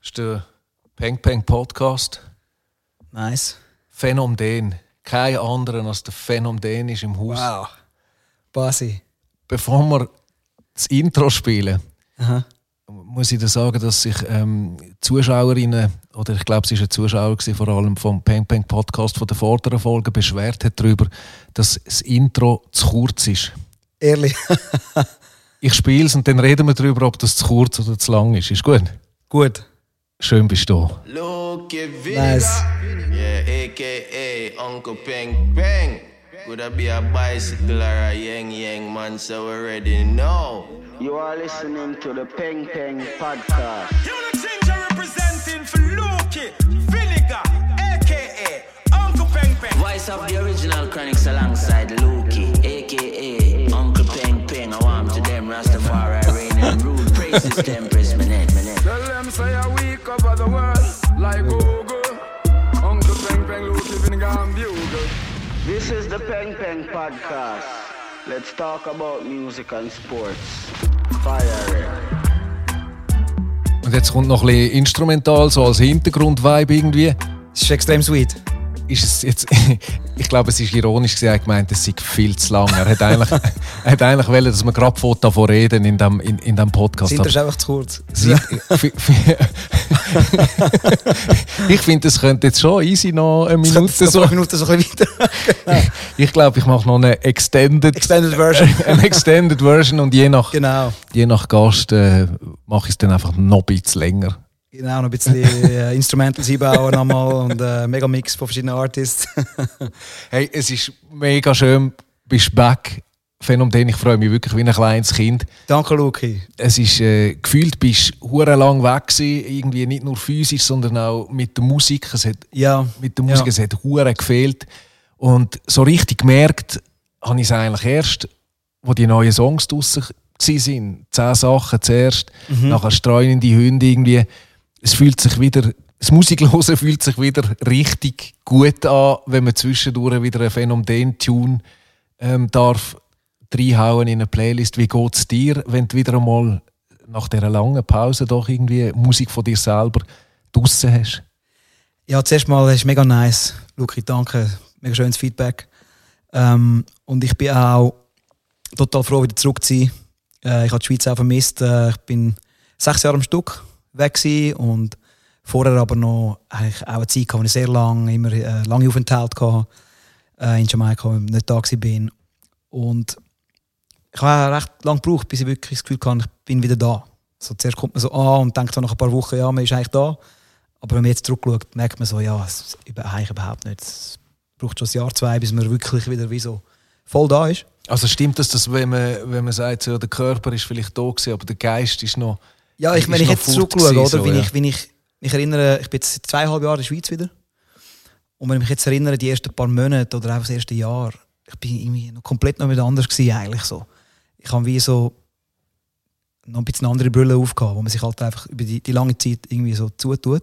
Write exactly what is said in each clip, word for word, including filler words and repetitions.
Das ist der Peng Peng Podcast. Nice. Phänomen. Kein anderer als der Phänomen ist im Haus. Wow. Basi. Bevor wir das Intro spielen, Aha. muss ich dir sagen, dass sich ähm, Zuschauerinnen, oder ich glaube, es war ein Zuschauer gewesen, vor allem vom Peng Peng Podcast von der vorderen Folge, beschwert hat darüber, dass das Intro zu kurz ist. Ehrlich? Ich spiele es und dann reden wir darüber, ob das zu kurz oder zu lang ist. Ist gut? Gut. Schön bist du. Nice. Yeah, A K A Uncle Peng Peng. Could I be a bicycle or a yang yang man, so we already know. You are listening to the Peng Peng Podcast. Unit Ginger representing for Luki, Vinegar, A K A Uncle Peng Peng. Voice of the original Chronics alongside Luki, A K A Uncle Peng Peng. I want to them Rastafari reign and rule. Praise system, press my net, my net. Tell them say we cover the world like Google. Uncle Peng Peng, Luki, Vinegar and Bugle. This is the Peng Peng Podcast. Let's talk about music and sports. Fire. Und jetzt kommt noch ein bisschen instrumental, so als Hintergrundvibe irgendwie. Das ist extrem sweet. Ist es jetzt, ich glaube, es ist ironisch gewesen, er hat gemeint, es sei viel zu lang. Er hat eigentlich, er hat eigentlich wollen, dass wir gerade von davon reden in diesem in, in dem Podcast. Das Intro ist einfach zu kurz. Sie, ich finde, es könnte jetzt schon easy noch eine Minute so. so. Eine Minute so ein bisschen weiter. Ich glaube, ich mache noch eine Extended, Extended Version. eine Extended Version und je nach, Genau. je nach Gast äh, mache ich es dann einfach noch ein bisschen länger. Genau, noch ein bisschen äh, Instrumentals einbauen nochmal und äh, mega Mix von verschiedenen Artists. Hey, es ist mega schön, bist back. Phänomen, ich freue mich wirklich wie ein kleines Kind. Danke, Luki. Es ist äh, gefühlt, bist du lang weg gewesen, irgendwie nicht nur physisch, sondern auch mit der Musik. Es hat, Ja. mit der Musik, Ja. es hat hure gefehlt. Und so richtig gemerkt habe ich es eigentlich erst, wo die neuen Songs draussen waren. Zehn Sachen zuerst, Mhm. nachher streunende Hunde irgendwie. Es fühlt sich wieder, das Musiklosen fühlt sich wieder richtig gut an, wenn man zwischendurch wieder ein Phänomen-Tune ähm, darf reinhauen in eine Playlist. Wie geht es dir, wenn du wieder einmal nach dieser langen Pause doch irgendwie Musik von dir selber draussen hast? Ja, zuerst mal, das ist mega nice. Luki, danke. Mega schönes Feedback. Ähm, und ich bin auch total froh, wieder zurück zu sein. Äh, ich habe die Schweiz auch vermisst. Äh, ich bin sechs Jahre am Stück weg gewesen und vorher aber noch eigentlich auch eine Zeit gehabt, wo ich sehr lange, immer äh, lange Aufenthalte hatte, äh, in Jamaika, wo ich nicht da war. Und ich habe recht lange gebraucht, bis ich wirklich das Gefühl hatte, ich bin wieder da. So, zuerst kommt man so an und denkt so nach ein paar Wochen, ja, man ist eigentlich da. Aber wenn man jetzt zurückschaut, merkt man so, ja, es ist eigentlich überhaupt nicht. Es braucht schon ein Jahr, zwei, bis man wirklich wieder wie so voll da ist. Also stimmt das, dass wenn man, wenn man sagt, so, der Körper ist vielleicht da gewesen, aber der Geist ist noch... Ja, ich, ist wenn ich noch jetzt fort zurückschaue, gewesen, oder, so, wenn, ja. ich, wenn ich mich erinnere, ich bin jetzt seit zweieinhalb Jahren in der Schweiz wieder. Und wenn ich mich jetzt erinnere, die ersten paar Monate oder einfach das erste Jahr, ich bin irgendwie noch komplett noch wieder anders gewesen, eigentlich so. Ich habe wie so noch ein bisschen andere Brille aufgehabt, wo man sich halt einfach über die, die lange Zeit irgendwie so zutut.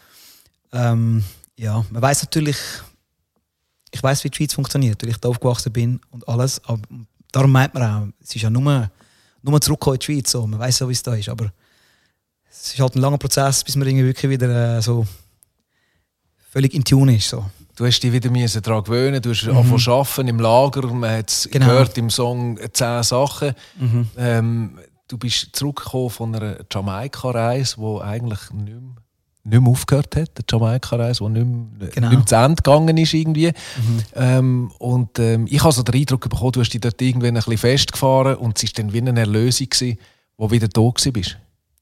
Ähm, ja, man weiss natürlich, ich weiss, wie die Schweiz funktioniert, weil ich da aufgewachsen bin und alles. Aber darum meint man auch, es ist ja nur, nur zurückgekommen in die Schweiz. So. Man weiss ja, wie es da ist. Aber es ist halt ein langer Prozess, bis man irgendwie wirklich wieder äh, so völlig in Tune ist. So. Du hast dich wieder daran gewöhnen, du hast mhm. angefangen zu arbeiten im Lager, man hat es Genau. gehört im Song «Zehn Sachen». Mhm. Ähm, du bist zurückgekommen von einer Jamaika-Reise, die eigentlich nicht mehr, nicht mehr aufgehört hat. Eine Jamaika-Reise, die nicht mehr, Genau. nicht mehr zu Ende gegangen ist. Irgendwie. Mhm. Ähm, und ähm, ich habe so den Eindruck bekommen, du hast dich dort irgendwann ein bisschen festgefahren und es war dann wie eine Erlösung, die wieder da warst.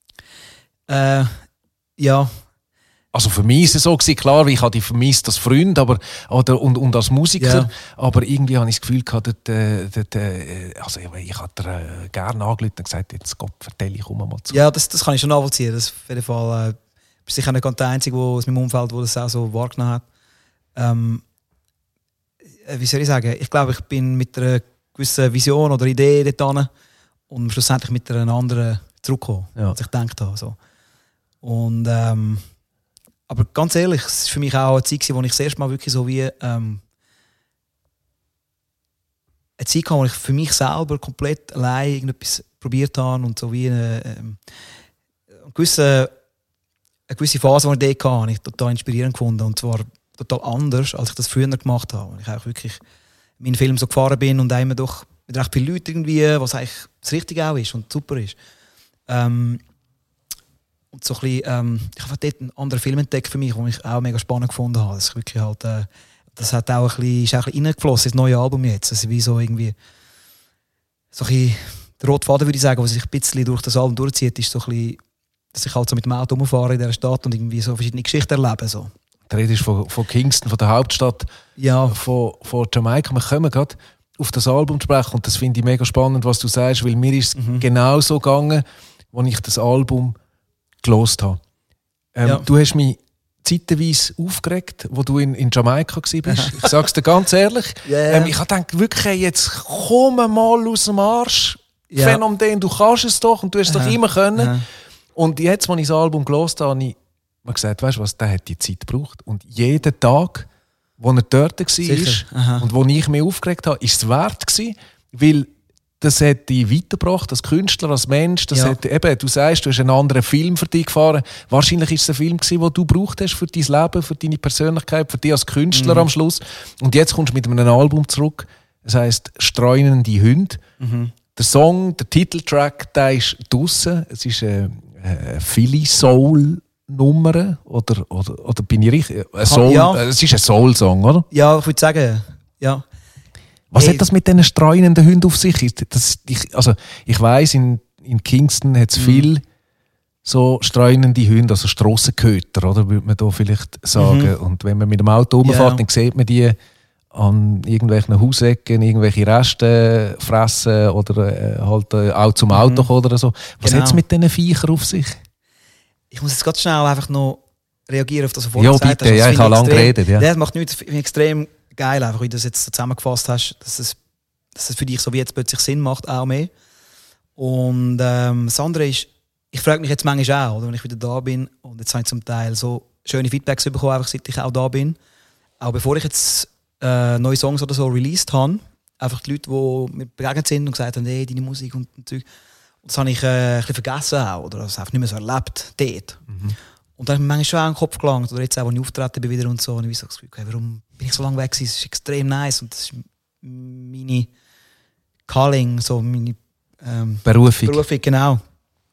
Äh, ja. Also für mich war es so, klar, ich habe dich vermisst als Freund aber, oder, und, und als Musiker, Ja. aber irgendwie habe ich das Gefühl gehabt, dort, äh, dort, äh, also ich, ich habe dir äh, gerne angerufen und gesagt, jetzt Gott, erzähl ich, komm mal zu. Ja, das, das kann ich schon nachvollziehen. Das ist auf jeden Fall, äh, bist sicher nicht der Einzige wo, aus meinem Umfeld, der das auch so wahrgenommen hat. Ähm, äh, wie soll ich sagen? Ich glaube, ich bin mit einer gewissen Vision oder Idee dort hin und schlussendlich mit einer anderen zurückgekommen, Ja. als ich gedacht habe. So. Und, ähm, aber ganz ehrlich, es war für mich auch eine Zeit, wo ich das erste Mal wirklich so wie ähm, eine Zeit hatte, wo ich für mich selber komplett allein irgendetwas probiert habe und so wie eine, ähm, einen gewissen eine gewisse Phase, die ich da hatte, ich total inspirierend gefunden. Und zwar total anders, als ich das früher gemacht habe. Und ich auch wirklich in meinen Film so gefahren bin und immer doch mit recht vielen Leuten irgendwie, was eigentlich das Richtige auch ist und super ist. Ähm, und so ein bisschen, ähm, ich habe dort einen anderen Film entdeckt für mich, den ich auch mega spannend gefunden habe. Das ist wirklich halt, äh, das hat auch ein bisschen, ist auch ein bisschen reingeflossen, das neue Album jetzt. Also wie so irgendwie, so ein bisschen, der rote Faden würde ich sagen, was sich ein bisschen durch das Album durchzieht, ist so ein bisschen, dass ich halt so mit dem Auto rumfahre in dieser Stadt und irgendwie so verschiedene Geschichten erlebe. So. Du redest von, von Kingston, von der Hauptstadt ja. von, von Jamaika. Wir kommen gerade auf das Album zu sprechen und das finde ich mega spannend, was du sagst, weil mir ist es mhm. genau so gegangen, als ich das Album gehört habe. Ähm, ja. Du hast mich zeitweise aufgeregt, wo du in, in Jamaika warst. Ich sage es dir ganz ehrlich. Yeah. Ähm, ich habe gedacht, wirklich, hey, jetzt komm mal aus dem Arsch. Ja. Phänomen, du kannst es doch und du hast es doch immer können. Aha. Und jetzt, als ich das Album gehört habe, habe ich mir gesagt, weißt du was, der hat die Zeit gebraucht. Und jeden Tag, wo er dort war und wo ich mich aufgeregt habe, war es wert gewesen, weil das hat dich weitergebracht als Künstler, als Mensch. Das ja. hat, eben, du sagst, du hast einen anderen Film für dich gefahren. Wahrscheinlich war es ein Film gewesen, den du gebraucht hast für dein Leben, für deine Persönlichkeit, für dich als Künstler mhm. am Schluss. Und jetzt kommst du mit einem Album zurück. Das heisst «Streunende Hunde». Mhm. Der Song, der Titeltrack, der ist draussen. Es ist eine, eine Philly Soul Nummer oder, oder, oder bin ich richtig? Ein Soul, ja. Es ist ein Soul-Song, oder? Ja, ich würde sagen, ja. Was hey. hat das mit diesen streunenden Hunden auf sich? Das, ich, also, ich weiss, in, in Kingston hat es mhm. viel so streunende Hunde, also Strassenköter, oder würde man da vielleicht sagen. Mhm. Und wenn man mit dem Auto rumfährt, ja. dann sieht man die an irgendwelchen Hausecken, irgendwelche Reste fressen oder äh, halt äh, auch zum Auto kommen oder so. Was genau. hat es mit diesen Viechern auf sich? Ich muss jetzt ganz schnell einfach noch reagieren auf das, was du vorhin gesagt hast. Ja, bitte, ja, ich habe lange geredet. Ja. Das macht nichts, finde ich extrem geil, einfach, wie du das jetzt so zusammengefasst hast, dass es, dass es für dich so wie jetzt plötzlich Sinn macht, auch mehr. Und ähm, das andere ist, ich frage mich jetzt manchmal auch, oder, wenn ich wieder da bin, und jetzt habe ich zum Teil so schöne Feedbacks bekommen, einfach seit ich auch da bin. Auch bevor ich jetzt äh, neue Songs oder so released habe, einfach die Leute, die mir begegnet sind und gesagt haben, hey, deine Musik und, und Zeug. Das habe ich äh, ein bisschen vergessen auch, oder das einfach nicht mehr so erlebt dort. Mhm. Und dann habe ich mir manchmal schon auch in den Kopf gelangt, oder jetzt auch, als ich auftreten bin wieder und so, und ich so das Gefühl, okay, warum bin ich so lange weg gewesen? Das ist extrem nice und das ist meine Calling, so meine ähm, Berufung. Berufung, genau.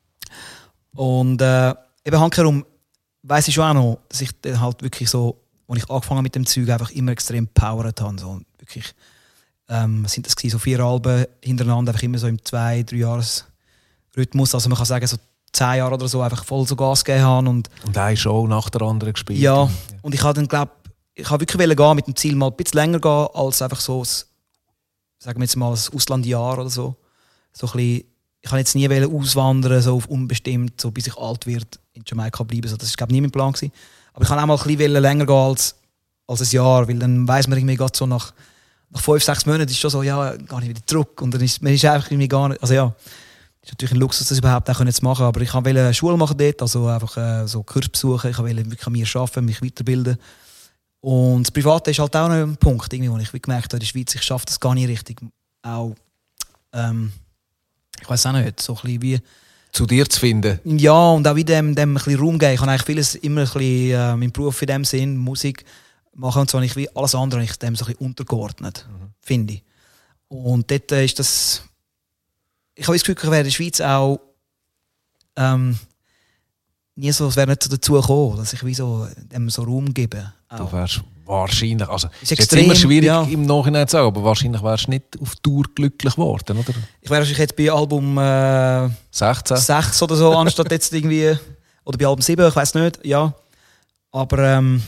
Und äh, eben handherum weiss ich schon auch noch, dass ich dann halt wirklich so, als ich angefangen mit dem Zeug, einfach immer extrem powered habe. So, wirklich, ähm, sind das gewesen, so vier Alben hintereinander, einfach immer so im zwei-, drei Jahres Rhythmus. Also man kann sagen, so zehn Jahre oder so einfach voll so Gas gegeben haben. Und, und eine Show nach der anderen gespielt. Ja, ja. Und ich habe dann, glaube ich, habe wirklich gehen mit dem Ziel, mal ein bisschen länger gehen, als einfach so, sagen wir jetzt mal, ein Auslandjahr oder so. So ein bisschen, ich kann jetzt nie auswandern, so auf unbestimmt, so bis ich alt wird in Jamaika bleiben. So, das war, glaube ich, nie mein Plan gewesen. Aber ich kann auch mal ein bisschen länger gehen als, als ein Jahr, weil dann weiss man irgendwie so nach, nach fünf, sechs Monaten ist schon so, ja, gar nicht wieder zurück. Und dann ist man ist einfach irgendwie gar nicht, also ja, ist natürlich ein Luxus, das überhaupt auch zu machen, aber ich wollte eine Schule machen dort, also einfach äh, so Kurs besuchen, ich wollte wirklich an mir arbeiten, mich weiterbilden. Und das Private ist halt auch noch ein Punkt, irgendwie, wo ich gemerkt habe, in der Schweiz, ich schaffe das gar nicht richtig. Auch, ähm, ich weiß auch nicht, so ein bisschen wie... Zu dir zu finden? Ja, und auch wieder dem, dem ein bisschen Raum geben. Ich habe eigentlich vieles immer ein bisschen, äh, mein Beruf in dem Sinn, Musik machen und so, ich wie alles andere ich dem so ein bisschen untergeordnet, mhm. finde ich. Und dort äh, ist das... Ich habe das Gefühl, ich wäre in der Schweiz auch ähm, nie so, es wäre nicht so dazu gekommen, dass ich wie so, dem so Raum gebe. Auch. Du wärst wahrscheinlich, also ist ist extrem, jetzt immer schwierig ja. im Nachhinein zu sagen, aber wahrscheinlich wärst du nicht auf Tour glücklich geworden, oder? Ich wäre wahrscheinlich jetzt bei Album äh, sechzehn sechs oder so, anstatt jetzt irgendwie, oder bei Album sieben, ich weiß nicht, ja. Aber ähm,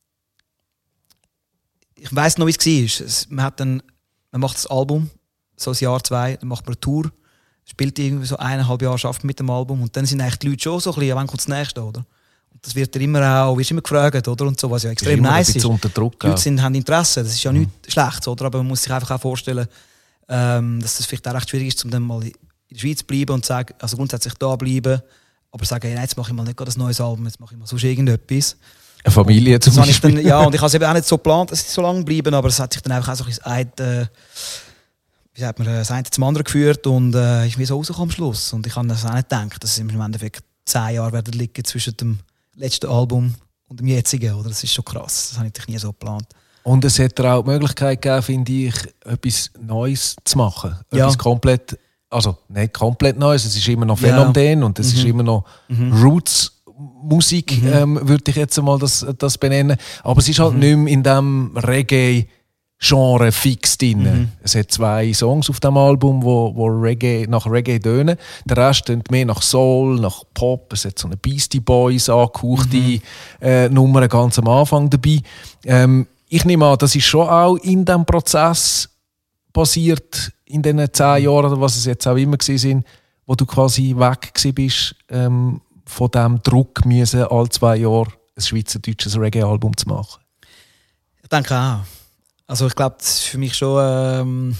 ich weiss noch, wie es war. Es, man, hat dann, man macht das Album, so ein Jahr, zwei, dann macht man eine Tour, spielt irgendwie so eineinhalb Jahre, schafft mit dem Album und dann sind eigentlich die Leute schon so ein bisschen, wann kommt das nächste, oder? Und das wird dir immer auch, wirst immer gefragt, oder? Und so, was ja extrem nice ist. Unter Druck, die Leute sind, haben Interesse, das ist ja mhm. nichts Schlechtes, oder? Aber man muss sich einfach auch vorstellen, ähm, dass das vielleicht auch recht schwierig ist, um dann mal in der Schweiz zu bleiben und zu sagen, also grundsätzlich da bleiben, aber sagen, hey, jetzt mache ich mal nicht gerade ein neues Album, jetzt mache ich mal sonst irgendetwas. Eine Familie zum Beispiel. Dann, ja, und ich habe es eben auch nicht so geplant, dass sie so lange bleiben, aber es hat sich dann einfach auch so ein bisschen, äh, wie sagt man, das eine zum anderen geführt und äh, ich bin so rausgekommen am Schluss. Und ich habe das auch nicht gedacht, dass es im Endeffekt zehn Jahre werden liegen zwischen dem letzten Album und dem jetzigen, oder? Das ist schon krass, das habe ich nie so geplant. Und es hat auch die Möglichkeit gegeben, finde ich, etwas Neues zu machen. Ja. Etwas komplett, also nicht komplett Neues, es ist immer noch Ja. Phänomen und es Mhm. ist immer noch Mhm. Roots-Musik, Mhm. ähm, würde ich jetzt mal das, das benennen. Aber es ist halt Mhm. nicht mehr in diesem Reggae-Genre fix drin. Mhm. Es hat zwei Songs auf dem Album, wo, wo Reggae, nach Reggae tönen. Der Rest tönt mehr nach Soul, nach Pop. Es hat so eine Beastie Boys angehauchte Mhm. äh, Nummer ganz am Anfang dabei. Ähm, ich nehme an, das ist schon auch in diesem Prozess passiert, in diesen zehn Jahren, oder was es jetzt auch immer gewesen sind, wo du quasi weg gewesen bist, ähm, von diesem Druck, müssen, alle zwei Jahre ein schweizerdeutsches Reggae-Album zu machen. Ich denke auch. Also ich glaube, das war für mich schon ähm,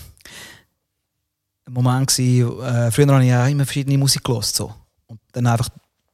ein Moment gewesen. Äh, früher habe ich auch immer verschiedene Musik gehört, so. Und dann einfach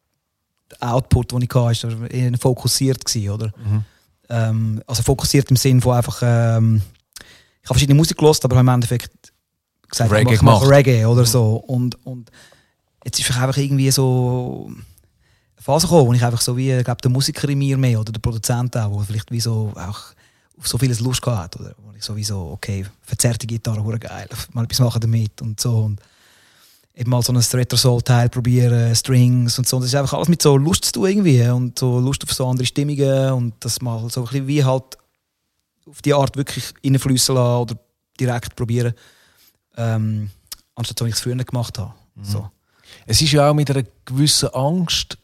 der Output, den ich hatte, war eher fokussiert gewesen, oder? Mhm. Ähm, also fokussiert im Sinne von einfach, ähm, ich habe verschiedene Musik gehört, aber habe im Endeffekt gesagt, Reggae ich mache gemacht. Reggae oder so. Und, und jetzt ist einfach irgendwie so eine Phase gekommen, wo ich einfach so wie, ich glaube, der Musiker in mir mehr oder der Produzent auch, der vielleicht wie so auch auf so vieles Lust gehabt hat, oder? Wo ich sowieso, okay, verzerrte Gitarre, hure geil, mal etwas machen damit und so. Und eben mal so ein Retro-Soul-Teil probieren, Strings und so. Und das ist einfach alles mit so Lust zu tun irgendwie und so Lust auf so andere Stimmungen und das mal so ein bisschen wie halt auf die Art wirklich reinfließen lassen oder direkt probieren, ähm, anstatt so, wie ich es früher gemacht habe. Mhm. So. Es ist ja auch mit einer gewissen Angst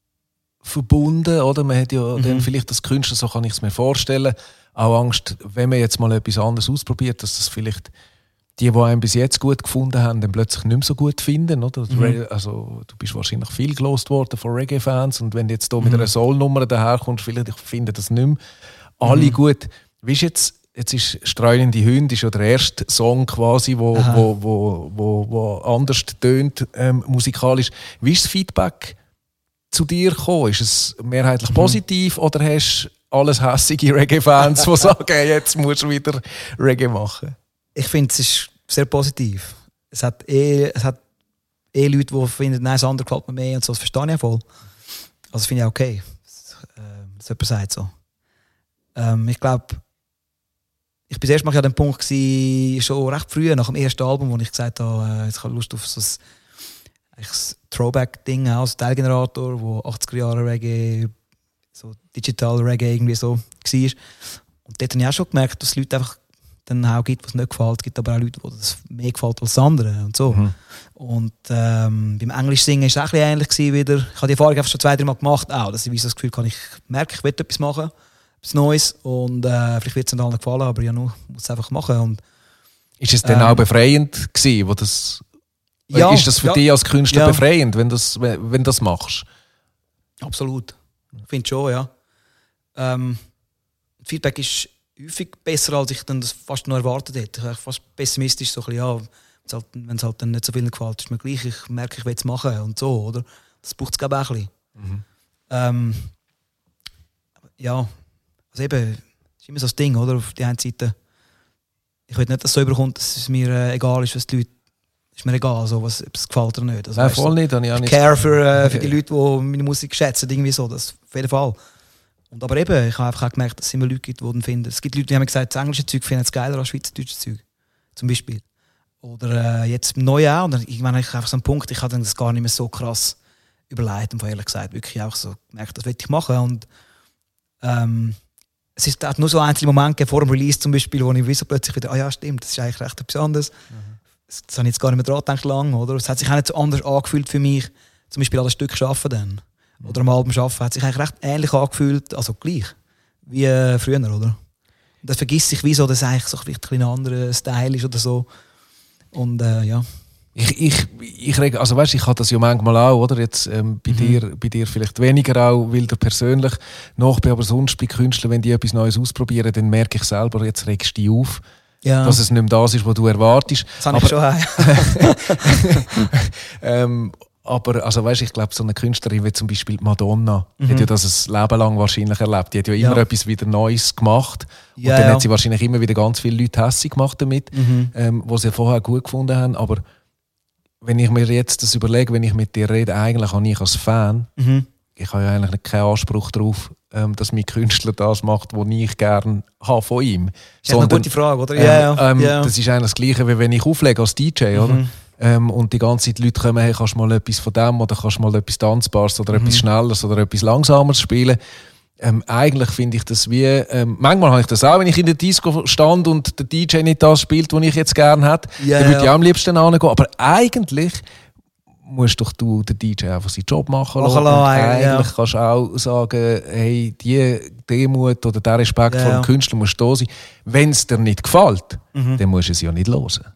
verbunden, oder? Man hat ja Mhm. dann vielleicht als Künstler, so kann ich es mir vorstellen, auch Angst, wenn man jetzt mal etwas anderes ausprobiert, dass das vielleicht die, die einen bis jetzt gut gefunden haben, dann plötzlich nicht mehr so gut finden, oder? Mhm. Also, du bist wahrscheinlich viel gelost worden von Reggae-Fans und wenn du jetzt hier Mhm. mit einer Soul-Nummer daherkommst, vielleicht finden das nicht mehr alle Mhm. gut. Wie ist jetzt, jetzt ist «Streunende Hunde» ist ja der erste Song quasi, wo, Aha. wo, wo, wo, wo anders tönt ähm, musikalisch. Wie ist das Feedback zu dir gekommen? Ist es mehrheitlich Mhm. positiv oder hast du alles hässige Reggae-Fans, die sagen, jetzt musst du wieder Reggae machen? Ich finde, es ist sehr positiv. Es hat eh, es hat eh Leute, die finden, nein, das andere gefällt mir mehr und so, das verstehe ich ja voll. Also das finde ich auch okay, dass, äh, dass jemand sagt so. Ähm, ich glaube, ich bin erst mal an dem Punkt gewesen, schon recht früh, nach dem ersten Album, wo ich gesagt habe, äh, jetzt habe ich Lust auf so ein, ein Throwback-Ding, also Teilgenerator, wo achtziger Jahre Reggae, so Digital Reggae irgendwie so war. Und dort habe ich auch schon gemerkt, dass es Leute einfach dann auch gibt, was nicht gefällt. Es gibt aber auch Leute, die das mehr gefällt als andere und so. Mhm. Und ähm, beim Englisch singen war es auch ein bisschen ähnlich gewesen wieder. Ich habe die Erfahrung einfach schon zwei, drei Mal gemacht, auch, dass ich wie so das Gefühl habe, ich merke, ich will etwas machen, etwas Neues und äh, vielleicht wird es nicht allen gefallen, aber ja, nur muss es einfach machen. Und, Ist es dann Ähm, auch befreiend gewesen, wo das, ja, ist das für ja, dich als Künstler ja. befreiend, wenn du das, wenn, wenn das machst? Absolut. Ich finde schon, ja. Ähm, Feedback ist häufig besser, als ich dann das fast noch erwartet hätte. Ich war fast pessimistisch, so ein bisschen, ja, wenn's halt, wenn es halt dann nicht so vielen gefällt, ist mir gleich, ich merke, ich will es machen und so, oder? Das braucht es, glaube ich, auch ein bisschen. Mhm. Ähm, ja, also eben, das ist immer so das Ding, oder? Auf die einen Seite, ich will nicht, dass es so überkommt, dass es mir äh, egal ist, was die Leute, ist mir egal, so, was, ob es gefällt oder nicht. Also, Nein, weißt du, voll nicht. habe Ich auch ich nicht. care für, äh, für die Leute, die meine Musik schätzen, irgendwie so, das auf jeden Fall. Und aber eben, ich habe einfach auch gemerkt, dass es immer Leute gibt, die dann finden. Es gibt Leute, die haben gesagt, das englische Zeug finden es geiler als schweizerdeutsches Zeug. Zum Beispiel. Oder äh, jetzt neu auch. Und ich meine, ich einfach so einen Punkt, ich habe das gar nicht mehr so krass überlegt und ehrlich gesagt wirklich auch so gemerkt, das will ich machen. Und ähm, es ist hat nur so einzelne Momente vor dem Release zum Beispiel, wo ich wieso plötzlich wieder, ah ja, stimmt, das ist eigentlich recht etwas anderes. Mhm. Das, das habe ich jetzt gar nicht mehr dran gedacht lang, oder? Es hat sich auch nicht so anders angefühlt für mich, zum Beispiel an das Stück arbeiten dann. Oder am Album arbeiten, hat sich eigentlich recht ähnlich angefühlt, also gleich, wie äh, früher, oder? Und das vergisst sich, wieso das eigentlich so vielleicht ein anderer Style ist oder so. Und äh, ja. Ich, ich, ich, reg- also weißt, ich habe das ja manchmal auch, oder? Jetzt, ähm, bei, Mhm. dir, bei dir vielleicht weniger auch, weil du persönlich noch bin, aber sonst bei Künstlern, wenn die etwas Neues ausprobieren, dann merke ich selber, jetzt regst du dich auf, Ja, dass es nicht mehr das ist, was du erwartest. das habe ich schon. ähm, aber also weißt, ich glaube, so eine Künstlerin wie zum Beispiel Madonna, Mhm. hat ja das ein Leben lang wahrscheinlich erlebt. Die hat ja immer Ja. etwas wieder Neues gemacht. Ja, und dann ja. hat sie wahrscheinlich immer wieder ganz viele Leute hässig gemacht damit, Mhm. ähm, was sie vorher gut gefunden haben. Aber wenn ich mir jetzt das überlege, wenn ich mit dir rede, eigentlich habe ich als Fan Mhm. ich habe ja eigentlich keinen Anspruch darauf, ähm, dass mein Künstler das macht, was ich gerne habe von ihm. Das ist eine gute Frage, oder? Ähm, yeah, ähm, yeah. Das ist eigentlich das Gleiche, wie wenn ich auflege als D J, oder? Mhm. Ähm, und die ganze Zeit die Leute kommen, hey, kannst du mal etwas von dem oder kannst du mal etwas Tanzbares oder mhm. etwas Schnelleres oder etwas Langsameres spielen. Ähm, eigentlich finde ich das wie, ähm, manchmal habe ich das auch, wenn ich in der Disco stand und der D J nicht das spielt, was ich jetzt gerne hätte, yeah, dann würde ich ja. auch am liebsten hingehen. Aber eigentlich musst doch du den D J einfach seinen Job machen lassen. Machen lassen, und eigentlich, eigentlich ja. kannst du auch sagen, hey, die Demut oder der Respekt Ja, vor dem ja. Künstler muss da sein. Wenn es dir nicht gefällt, Mhm. dann musst du es ja nicht hören.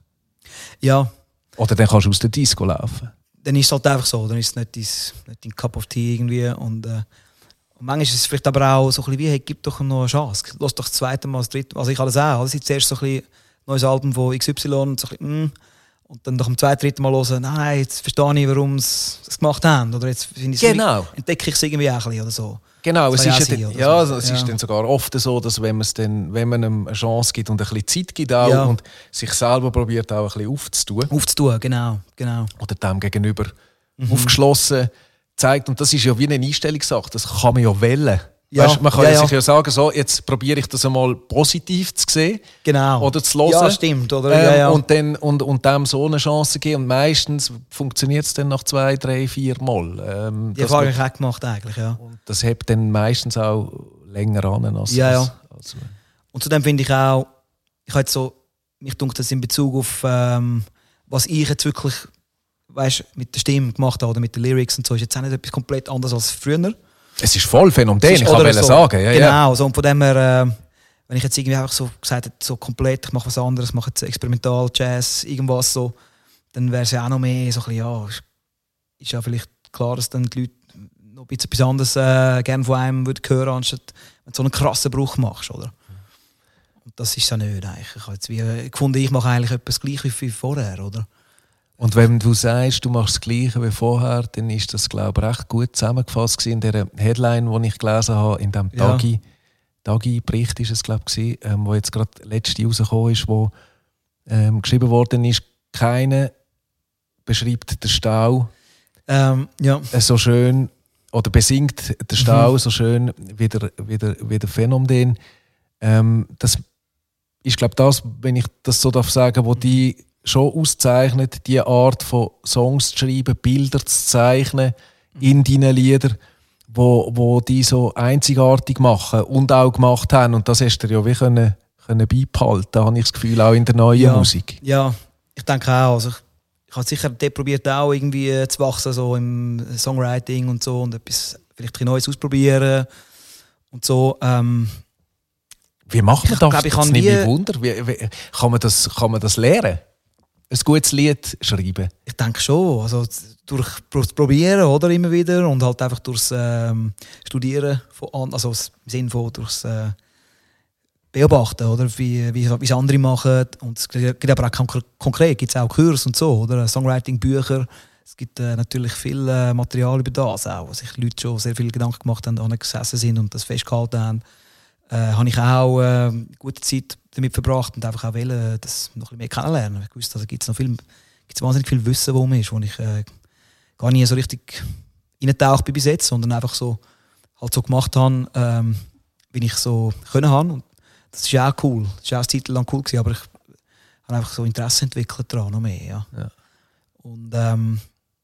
Ja, Oder dann kannst du aus der Disco laufen. dann ist es halt einfach so. Dann ist es nicht dein, nicht dein Cup of Tea irgendwie. Und, äh, und manchmal ist es vielleicht aber auch so ein bisschen wie, hey, gib doch noch eine Chance. Lass doch das zweite Mal, das dritte Mal. Also ich habe das auch. Also ich zuerst so ein bisschen neues Album von X Y und so ein bisschen, mm, und dann nach dem zweiten, dritten Mal hören, nein, jetzt verstehe ich, warum sie das gemacht haben. Oder jetzt finde ich Genau. entdecke ich es irgendwie auch ein bisschen oder so. Genau, Das es kann ist, ja ja, sein, dann, oder ja, so. es Ja. ist dann sogar oft so, dass wenn, man's dann, wenn man ihm eine Chance gibt und ein bisschen Zeit gibt auch Ja. und sich selber probiert auch ein bisschen aufzutun Aufzutun, genau, genau. oder dem gegenüber Mhm. aufgeschlossen zeigt. Und das ist ja wie eine Einstellungssache, das kann man ja wählen. Ja. Weißt, man kann Ja, ja, ja. sich ja sagen, so, jetzt probiere ich das einmal positiv zu sehen Genau. oder zu hören. Ja, stimmt. Oder? Ähm, ja, ja. Und, dann, und, und dem so eine Chance geben. Und meistens funktioniert es dann nach zwei, drei, vier Mal. Ähm, Die das Erfahrung wird- habe ich auch gemacht eigentlich, ja. und das hebt dann meistens auch länger an. Als, Ja, ja. als, als Und zudem finde ich auch, ich habe jetzt so, mich dunkt das in Bezug auf, ähm, was ich jetzt wirklich, weißt, mit der Stimme gemacht habe oder mit den Lyrics und so, ist jetzt auch nicht etwas komplett anderes als früher. Es ist voll Phänomen, Es ist- ich kann oder wollen so. sagen. Ja, genau, ja. so, und von dem her, äh, wenn ich jetzt irgendwie einfach so gesagt hätte, so komplett, ich mache was anderes, mache jetzt Experimental, Jazz, irgendwas so, dann wäre es ja auch noch mehr so ein bisschen, ja, ist, ist ja vielleicht klar, dass dann die Leute noch ein bisschen etwas anderes äh, gerne von einem würden hören, anstatt wenn du so einen krassen Bruch machst, oder? Und das ist ja nicht eigentlich. Ich habe jetzt wie äh, gefunden, ich mache eigentlich etwas gleich wie vorher, oder? Und wenn du sagst, du machst das Gleiche wie vorher, dann ist das, glaube ich, recht gut zusammengefasst gewesen in der Headline, die ich gelesen habe, in dem Ja. Tagi, Tagi-Bericht ist es, glaube ich, ähm, wo jetzt gerade letzte rausgekommen ist, wo ähm, geschrieben worden ist, keiner beschreibt den Stau Ähm, ja. äh, so schön oder besingt den Stau so schön wie der, wie der, wie der Phänomen. Ähm, das ist, glaube ich, das, wenn ich das so darf sagen, wo die schon auszeichnet, die Art von Songs zu schreiben, Bilder zu zeichnen in deinen Liedern, wo, wo die so einzigartig machen und auch gemacht haben. Und das hast du ja wie können, können beibehalten, habe ich das Gefühl, auch in der neuen Ja. Musik. Ja, ich denke auch. Also ich, ich habe sicher dort probiert auch irgendwie äh, zu wachsen, so im Songwriting und so und etwas vielleicht ein Neues ausprobieren und so. Ähm, Wie macht man Ich das? glaub, ich das kann nimmt mich die- Wunder. Wie, wie, kann, man das, kann man das lernen? Ein gutes Lied schreiben? ich denke schon. Also z- durch das Probieren, oder, immer wieder und halt einfach durchs ähm, Studieren, von, an- also im Sinne von durchs äh, Beobachten, oder, wie, wie, wie es andere machen. Und es gibt aber auch konk- konkret gibt es auch Kurse und so, oder, Songwriting-Bücher. Es gibt äh, natürlich viel äh, Material über das auch, wo sich Leute schon sehr viel Gedanken gemacht haben, angesessen sind und das festgehalten haben. Äh, habe ich auch äh, gute Zeit damit verbracht und einfach auch wollen, das noch ein bisschen mehr kennenlernen. Ich wusste, also gibt es noch viel, gibt's wahnsinnig viel Wissen, wo man ist, wo ich äh, gar nie so richtig reingetaucht bin bis jetzt, sondern einfach so halt so gemacht habe, ähm, wie ich so können habe. Und das ist ja auch cool. Das war auch eine Zeit lang cool gewesen, aber ich habe einfach so Interesse entwickelt daran, noch mehr. Ja. Ja. Und ähm,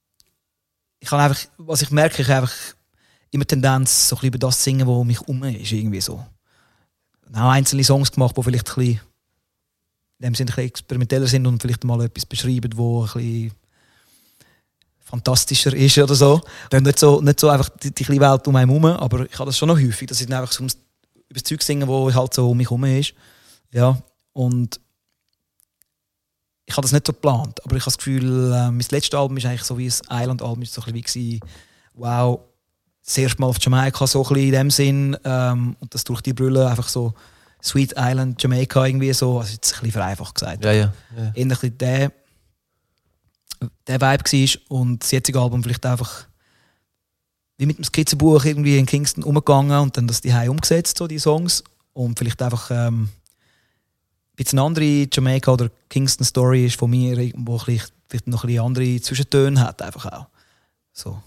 ich habe einfach, was ich merke, ich habe einfach immer Tendenz, so ein bisschen über das zu singen, was um mich herum ist, irgendwie so. Ich habe auch einzelne Songs gemacht, die vielleicht ein bisschen, in dem Sinne ein bisschen experimenteller sind und vielleicht mal etwas beschreiben, wo ein bisschen fantastischer ist oder so. Und nicht so, nicht so einfach die, die kleine Welt um einen herum, aber ich habe das schon noch häufig, dass ich dann einfach so ums- über das Zeug singen, wo halt so um mich herum ist. Ja, und ich habe das nicht so geplant, aber ich habe das Gefühl, äh, mein letztes Album ist eigentlich so wie ein Island-Album, ist so ein bisschen wie gewesen, wow, das erste Mal auf Jamaika, so ein bisschen in dem Sinn, ähm, und das durch die Brille einfach so Sweet Island, Jamaica irgendwie so, also jetzt ein bisschen vereinfacht gesagt. Ja, ja. ja. Eher ein bisschen der, der Vibe war und das jetzige Album vielleicht einfach wie mit dem Skizzenbuch irgendwie in Kingston umgegangen und dann das die umgesetzt, so die Songs, und vielleicht einfach ähm, ein bisschen eine andere Jamaica oder Kingston Story ist von mir, wo vielleicht, vielleicht noch ein bisschen andere Zwischentöne hat einfach auch. So.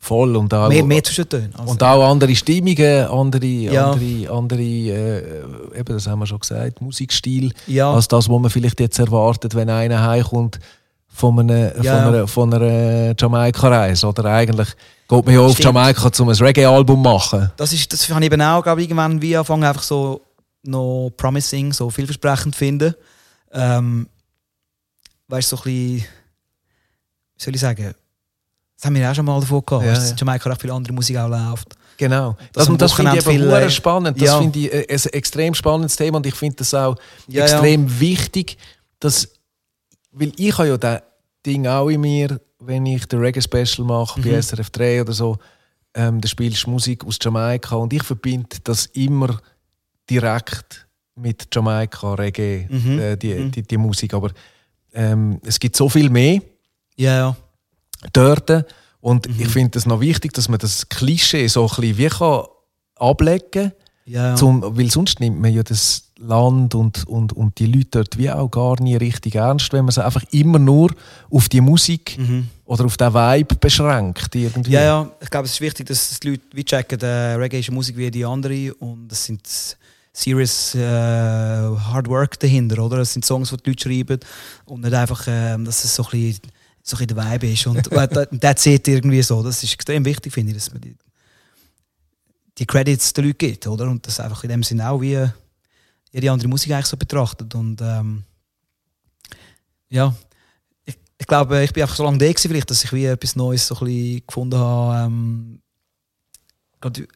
Voll. Und auch, mehr, mehr Zwischentöne. Also. Und auch andere Stimmungen, andere, Ja. andere, andere äh, eben, das haben wir schon gesagt, Musikstil, Ja. als das, was man vielleicht jetzt erwartet, wenn einer heimkommt von einer, Ja. von einer, von einer Jamaika-Reise. Oder eigentlich geht man ja auf Stimmt. Jamaika, um ein Reggae-Album zu machen. Das ist, das habe ich eben auch, glaube ich, irgendwann wie anfangen, einfach so noch promising, so vielversprechend zu finden. Ähm, weißt du, so ein bisschen, wie soll ich sagen, das haben wir auch schon mal davon gehabt, Ja, dass ja. in Jamaika auch viel andere Musik auch läuft. Genau. Dass Das, am das finde ich Wochenende aber viel, sehr äh, spannend. Das ja. finde ich äh, ein extrem spannendes Thema und ich finde das auch Ja, extrem wichtig, dass, weil ich habe ja das Ding auch in mir, wenn ich den Reggae-Special mache, bei Mhm. S R F drei oder so, ähm, da spielst du Musik aus Jamaika und ich verbinde das immer direkt mit Jamaika, Reggae, Mhm. äh, die, Mhm. die, die Musik. Aber ähm, es gibt so viel mehr Ja, ja. dort. Und Mhm. ich finde es noch wichtig, dass man das Klischee so ein bisschen wie kann ablegen kann. Ja, ja. Zum, weil sonst nimmt man ja das Land und, und, und die Leute dort wie auch gar nie richtig ernst, wenn man sie einfach immer nur auf die Musik Mhm. oder auf den Vibe beschränkt. Irgendwie. Ja, ja, ich glaube, es ist wichtig, dass die Leute wie checken, äh, Reggae ist eine Musik wie die andere und es sind serious äh, Hard Work dahinter, oder? Es sind Songs, die die Leute schreiben und nicht einfach, äh, dass es so ein bisschen, so ein bisschen der Vibe ist und that's it irgendwie so. Das ist extrem wichtig, finde ich, dass man die, die Credits den Leuten gibt, oder? Und das einfach in dem Sinne auch wie jede andere Musik eigentlich so betrachtet und ähm, ja, ich, ich glaube, ich bin einfach so lange da gewesen, vielleicht, dass ich wie etwas Neues so ein bisschen gefunden habe. Ähm, gerade,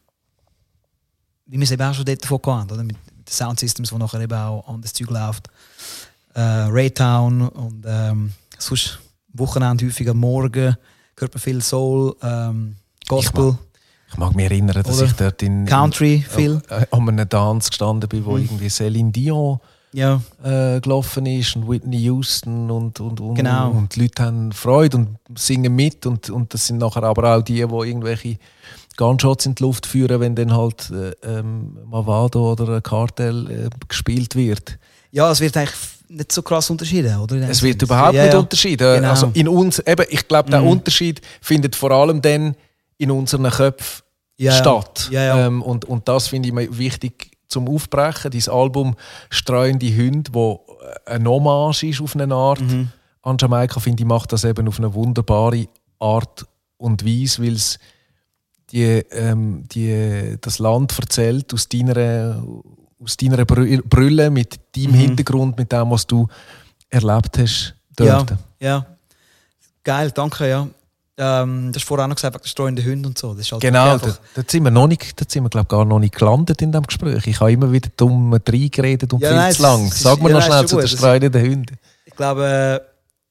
wie wir es eben auch schon dort davon hatten, oder? Mit den Soundsystems, wo nachher eben auch anderes Zeug läuft. Äh, Raytown und ähm, sonst am Wochenende häufig am Morgen hört man viel Soul, ähm, Gospel, Ich mag mich erinnern, dass Oder ich dort in, Country viel. in, äh, an einem Dance gestanden bin, wo Mhm. irgendwie Celine Dion Ja, äh, gelaufen ist und Whitney Houston und, und, und, Genau. und die Leute haben Freude und singen mit und, und das sind nachher aber auch die, die irgendwelche Gunshots in die Luft führen, wenn dann halt äh, ähm, Mavado oder ein Cartel äh, gespielt wird. ja, es wird eigentlich nicht so krass unterschieden, oder? In dem Es wird Sinne. überhaupt Ja, nicht ja. unterschieden. Genau. Also in uns, eben, ich glaube, der Mhm. Unterschied findet vor allem dann in unseren Köpfen Ja, ja. statt. Ja, ja. Ähm, und, und das finde ich mir wichtig zum Aufbrechen. Dieses Album «Streuende Hunde», wo eine Hommage ist auf eine Art Mhm. an Jamaika, finde ich, macht das eben auf eine wunderbare Art und Weise, weil es die, ähm, die, das Land erzählt aus deiner, aus deiner Brü- Brille, mit deinem Mhm. Hintergrund, mit dem, was du erlebt hast Ja, dort. ja. Geil, danke, ja. Ähm, das hast du vorher auch noch gesagt, wegen der streuenden Hunde und so. Das ist halt Genau, wirklich da, da sind wir noch nicht, da sind wir glaub, gar noch nicht gelandet in diesem Gespräch. Ich habe immer wieder dumm reingeredet und Ja, viel nein, zu lang. es ist- Sag mir ja, noch nein, schnell ist zu schon den gut. streunenden Hunden. Ich glaube,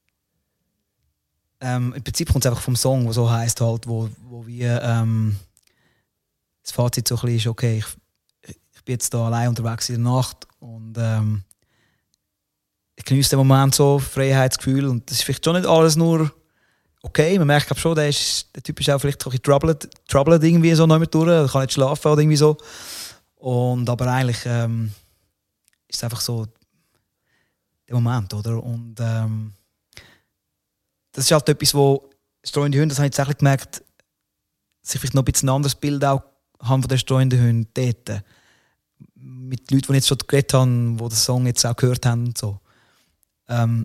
ähm, im Prinzip kommt es einfach vom Song, der so heisst, halt, wo, wo wir ähm, das Fazit so ein bisschen ist, okay, ich, ich bin jetzt da allein unterwegs in der Nacht und ähm, ich genieße den Moment so, Freiheitsgefühl und das ist vielleicht schon nicht alles nur okay, man merkt glaub schon, der, ist, der Typ ist auch vielleicht so ein bisschen troubled, troubled irgendwie so noch mit durch, er kann nicht schlafen oder irgendwie so. Und aber eigentlich ähm, ist es einfach so der Moment, oder? Und ähm, das ist halt etwas, wo streuende Hunde, das habe ich jetzt eigentlich gemerkt, dass ich vielleicht noch ein bisschen ein anderes Bild auch haben von den streuenden Hunden dort. Mit Leuten, die ich jetzt schon geredet haben, die den Song jetzt auch gehört haben und so. Ähm,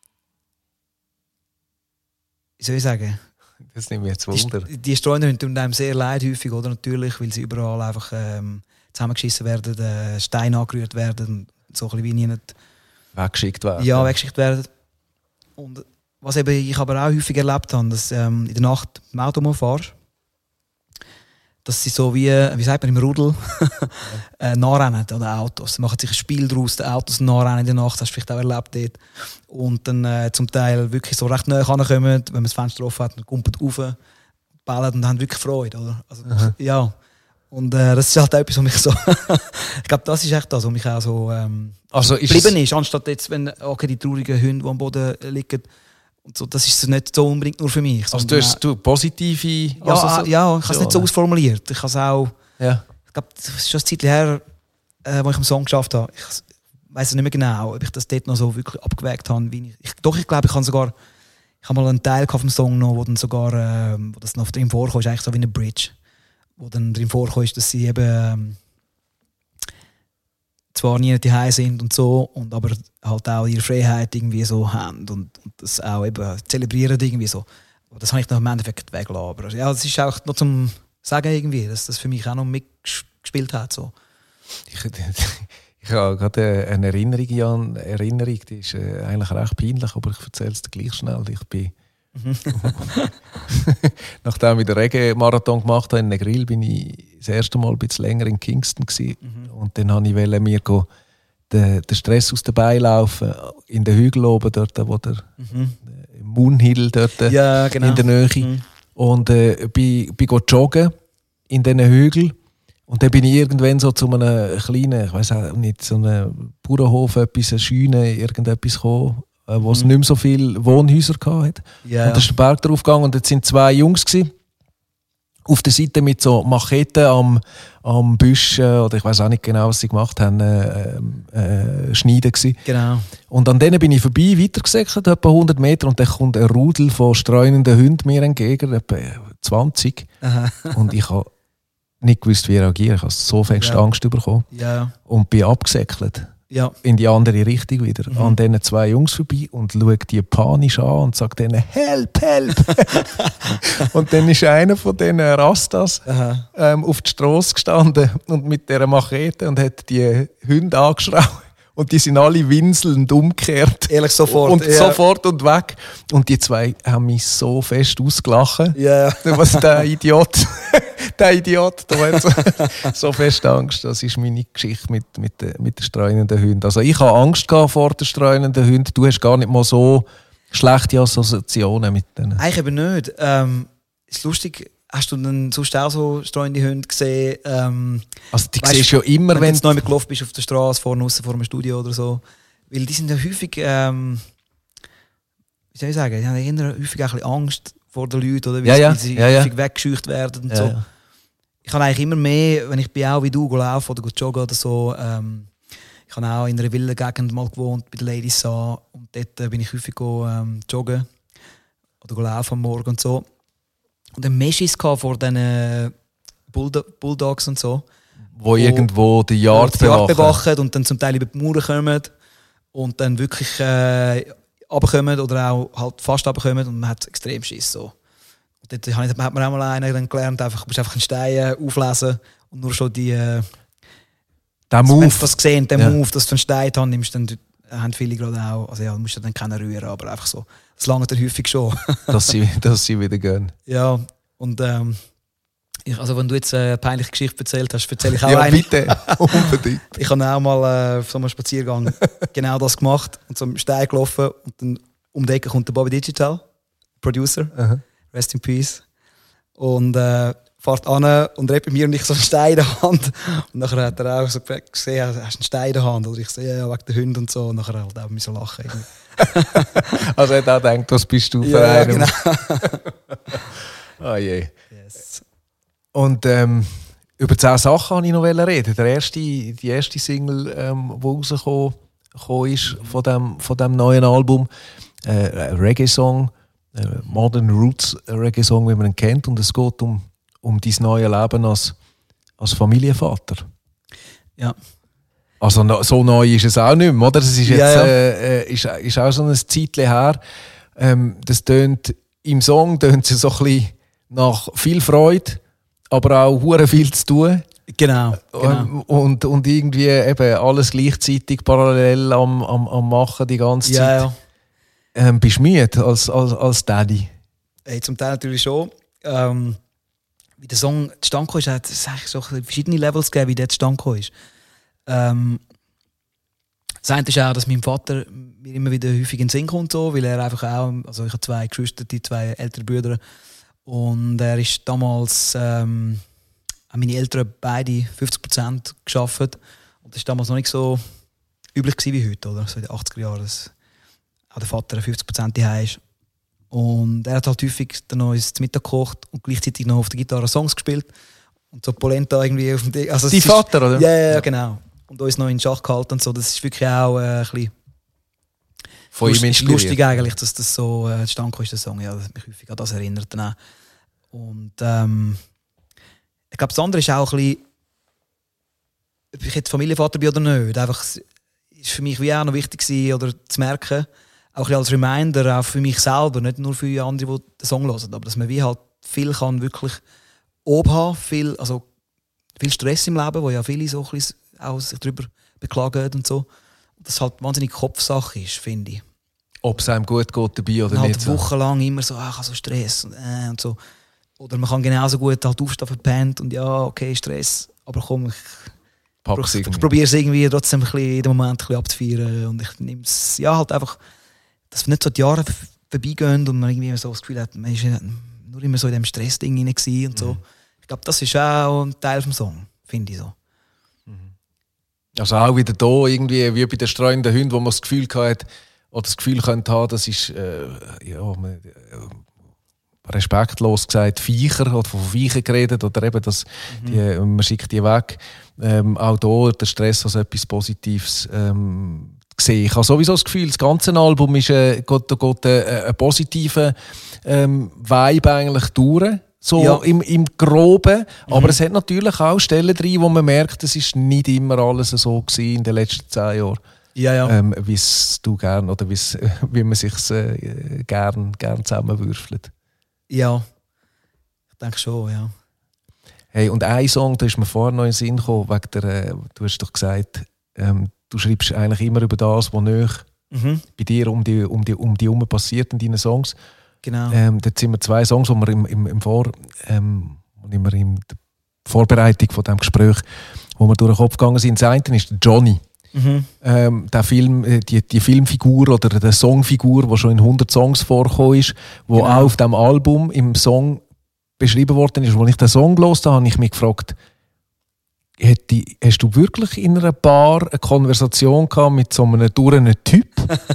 wie soll ich sagen? Das nimmt mich jetzt Wunder. Die, die streuenden Hunde tun einem sehr leid häufig, oder? Natürlich, weil sie überall einfach ähm, zusammengeschissen werden, äh, Steine angerührt werden, so ein bisschen wie nie nicht Weggeschickt werden. ja, weggeschickt werden. Und was eben ich aber auch häufig erlebt habe, dass ähm, in der Nacht im Auto fährst, dass sie so wie, wie sagt man, im Rudel äh, nachrennen oder Autos. Sie machen sich ein Spiel daraus, die Autos nachrennen in der Nacht, das hast du vielleicht auch erlebt dort. Und dann äh, zum Teil wirklich so recht nahe kommen, wenn man das Fenster offen hat, dann kumpelt rauf, ballen und haben wirklich Freude. Oder? Also, ja. Und äh, das ist halt etwas, was mich so... ich glaube, das ist echt das, was mich auch so ähm, Also ist geblieben es, ist, anstatt jetzt, wenn okay, die traurigen Hunde, die am Boden liegen, und so, das ist nicht so unbedingt nur für mich. also sondern du hast du positive ja, Assoziationen? ja, ich habe es nicht so ausformuliert. Ich habe es auch, Ja. ich glaube, das ist schon ein Zeit her, äh, wo ich einen Song geschafft habe. Ich weiß nicht mehr genau, ob ich das dort noch so wirklich abgewägt habe. Wie ich, ich, doch, ich glaube, ich habe sogar, ich habe mal einen Teil auf dem Song noch, wo dann sogar, äh, wo das noch drin vorkommt, ist eigentlich so wie eine Bridge, wo dann drin vorkommt, dass sie eben ähm, zwar nie daheim sind und so, und aber halt auch ihre Freiheit irgendwie so haben und, und das auch eben zelebrieren irgendwie so. Aber das habe ich noch im Endeffekt weggelassen. Aber ja, das ist auch noch zum Sagen irgendwie, dass das für mich auch noch mitgespielt hat. So. Ich, ich habe gerade eine Erinnerung an Erinnerung, die ist äh, eigentlich recht peinlich, aber ich erzähle es dir gleich schnell. Ich bin nachdem ich den Reggae-Marathon gemacht habe in Negril, bin ich das erste Mal ein bisschen länger in Kingston gewesen. Mhm. Und dann wollte ich mir go den, den Stress aus den Beinen laufen, in den Hügel oben, dort, wo der, mhm. der Moonhill dort ja, genau. in der Nähe. Mhm. Und äh, bin, bin go joggen in diesen Hügeln. Und dann bin ich irgendwann so zu einem kleinen, ich weiß auch nicht, so einem Bauernhof, etwas, eine Scheune, irgendetwas gekommen, wo es mhm. nicht mehr so viele Wohnhäuser hatte. Yeah. Und da ist der Berg drauf gegangen und dort sind zwei Jungs gewesen, auf der Seite mit so Macheten am, am Büsch, oder ich weiß auch nicht genau, was sie gemacht haben, äh, äh, schneiden gewesen. Genau. Und an denen bin ich vorbei, weitergesäckert, etwa hundert Meter, und dann kommt ein Rudel von streunenden Hunden mir entgegen, etwa zwanzig. Aha. Und ich habe nicht gewusst, wie reagieren. Ich habe so fest ja. Angst bekommen. Ja. Und bin abgesäckelt. Ja. In die andere Richtung wieder. Mhm. An diesen zwei Jungs vorbei und schaue die panisch an und sagt denen «Help, help!» Und dann ist einer von diesen Rastas ähm, auf die Strasse gestanden und mit dieser Machete und hat die Hunde angeschrien. Und die sind alle winselnd umgekehrt. Ehrlich, sofort. Und ja. sofort und weg. Und die zwei haben mich so fest ausgelachen. Ja. Was der Idiot, der Idiot, der hat so, so fest Angst. Das ist meine Geschichte mit, mit, mit den streunenden Hunden. Also ich habe Angst vor den streunenden Hunden. Du hast gar nicht mal so schlechte Assoziationen mit denen. Eigentlich eben nicht. Ähm, ist lustig. Hast du dann sonst auch so streunende Hunde gesehen? Ähm, also die weißt, siehst du ja immer, wenn, wenn du jetzt neu gelaufen bist auf der Straße, vorne aussen vor einem Studio oder so. Weil die sind ja häufig, ähm, wie soll ich sagen, die haben ja häufig auch ein bisschen Angst vor den Leuten, oder? Weil ja, ja. sie ja, ja. häufig weggescheucht werden und ja, so. Ja. Ich habe eigentlich immer mehr, wenn ich bin auch wie du laufe oder joggen oder so, ähm, ich habe auch in einer Villengegend mal gewohnt, bei den Ladies Saa, und dort äh, bin ich häufig go, ähm, joggen oder laufen am Morgen und so. Und dann Meschis vor diesen Bulldog- Bulldogs und so. Wo, wo irgendwo die Yard bewachen. bewachen und dann zum Teil über die Mauern kommen und dann wirklich äh, runterkommen oder auch halt fast runterkommen und man hat extrem Schiss. So. Und dort hat man auch mal einen dann gelernt, einfach, du musst einfach einen Stein auflesen und nur schon die... Äh, der Move. Wenn du das gesehen, den ja. Move, dass du einen Stein hast, nimmst, dann haben viele gerade auch, also ja, du musst dann keinen rühren, aber einfach so. Das langt dann häufig schon. dass, sie, dass sie wieder gehen. Ja, und ähm, ich, also wenn du jetzt eine peinliche Geschichte erzählt hast, erzähle ich auch ja, eine. bitte, unbedingt. Ich habe auch mal äh, auf so einem Spaziergang genau das gemacht und so am Stein gelaufen und dann um die Ecke kommt der Bobby Digital, Producer, uh-huh. Rest in Peace, und äh, fährt an und redet bei mir und ich so einen Stein in der Hand. Und nachher hat er auch so gesehen, hast du einen Stein in der Hand? Oder ich so, ja, wegen der Hunde und so. Und nachher halt auch so lachen. Also er hat auch gedacht, was bist du für ja, einen? Genau. Oh je. Yes. Und ähm, über zehn Sachen wollte ich noch reden. Der erste, die erste Single, ähm, die rausgekommen ist von dem, von dem neuen Album, äh, ein Reggae-Song, äh, Modern Roots Reggae-Song, wie man ihn kennt. Und es geht um um dein neues Leben als, als Familienvater. Ja. Also so neu ist es auch nicht mehr, oder? Es ist, jetzt, ja, ja. Äh, ist, ist auch so ein Zeitchen her. Ähm, das tönt, im Song tönt es so ein bisschen nach viel Freude, aber auch hure viel zu tun. Genau. genau. Ähm, und, und irgendwie eben alles gleichzeitig parallel am, am, am Machen die ganze Zeit. Ja, ja. Ähm, bist du müde als, als, als Daddy? Hey, zum Teil natürlich schon. Ähm, wie der Song zustande kam, hat es eigentlich so verschiedene Levels gegeben, wie der zustande kam. Ähm, das eine ist auch, dass mein Vater mir immer wieder häufig in den Sinn kommt, so, weil er einfach auch, also ich habe zwei Geschwister, die zwei ältere Brüder, und er ist damals, ähm, haben meine Eltern beide fünfzig Prozent gearbeitet, und das war damals noch nicht so üblich wie heute, oder? So in den achtziger Jahren, dass auch der Vater fünfzig Prozent daheim ist. Und er hat halt häufig dann noch ins Mittag gekocht und gleichzeitig noch auf der Gitarre Songs gespielt. Und so Polenta irgendwie auf dem Ding. Also Dein Vater, oder? Ja, ja, genau. Und uns noch in Schach gehalten und so. Das ist wirklich auch äh, ein bisschen von ihm ist inspiriert. Lustig eigentlich, dass das so äh, zustande kam, ist der Song. Ja, das hat mich häufig an das erinnert. Dann auch. Und ähm, ich glaube, das andere ist auch ein bisschen, ob ich jetzt Familienvater bin oder nicht. Einfach, ist für mich wie auch noch wichtig gewesen, oder zu merken, auch ein bisschen als Reminder, auch für mich selber, nicht nur für andere, die den Song hören, aber dass man wie halt viel kann wirklich oben haben, viel, also viel Stress im Leben, wo ja viele so ein bisschen auch sich darüber beklagen und so. Das halt wahnsinnig Kopfsache ist, finde ich. Ob es einem gut geht dabei oder halt nicht. So. Wochenlang immer so, ah, ich habe so Stress und, äh, und so. Oder man kann genauso gut halt aufstehen verpennt und ja, okay, Stress, aber komm, ich, Pack's ich, irgendwie. ich probiere es irgendwie trotzdem ein bisschen in dem Moment ein bisschen abzufeiern und ich nehme es, ja, halt einfach, dass nicht so die Jahre v- vorbeigehen und man irgendwie so das Gefühl hat, man ist nur immer so in dem Stressding rein gewesen und so. Mhm. Ich glaube, das ist auch ein Teil vom Song, finde ich so. Also auch wieder da irgendwie wie bei den streunenden Hunden, wo man das Gefühl hat oder das Gefühl könnte haben, das ist äh, ja, man, äh, respektlos gesagt Viecher oder von Viecher geredet oder eben das, mhm. die, man schickt die weg. Ähm, auch da der Stress als etwas Positives ähm, gesehen. Ich habe sowieso das Gefühl, das ganze Album ist äh, geht, geht, äh, ein positiver ähm, Vibe eigentlich durch. So ja. im, im Groben. Aber Mhm. es hat natürlich auch Stellen drin, wo man merkt, es ist nicht immer alles so gewesen in den letzten zehn Jahren. Ja, ja. Ähm, wie es du gern oder wie's, wie man sich äh, gern, gern zusammenwürfelt. Ja, ich denke schon, ja. Hey, und ein Song, da ist mir vorher noch in den Sinn gekommen, wegen der, äh, du hast doch gesagt, ähm, du schreibst eigentlich immer über das, was nicht Mhm. bei dir um die um die um die herum passiert in deinen Songs. Genau. Ähm, dort sind wir zwei Songs, die wir im, im, im Vor, ähm, immer in der Vorbereitung von diesem Gespräch, wo wir durch den Kopf gegangen sind. Das eine ist Johnny. Mhm. Ähm, der Film, äh, die, die Filmfigur oder die Songfigur, die schon in hundert Songs vorgekommen ist, wo Genau. auch auf dem Album im Song beschrieben worden ist. Als ich den Song gehört habe, habe ich mich gefragt, hätte, hast du wirklich in einer Bar eine Konversation gehabt mit so einem durren Typ,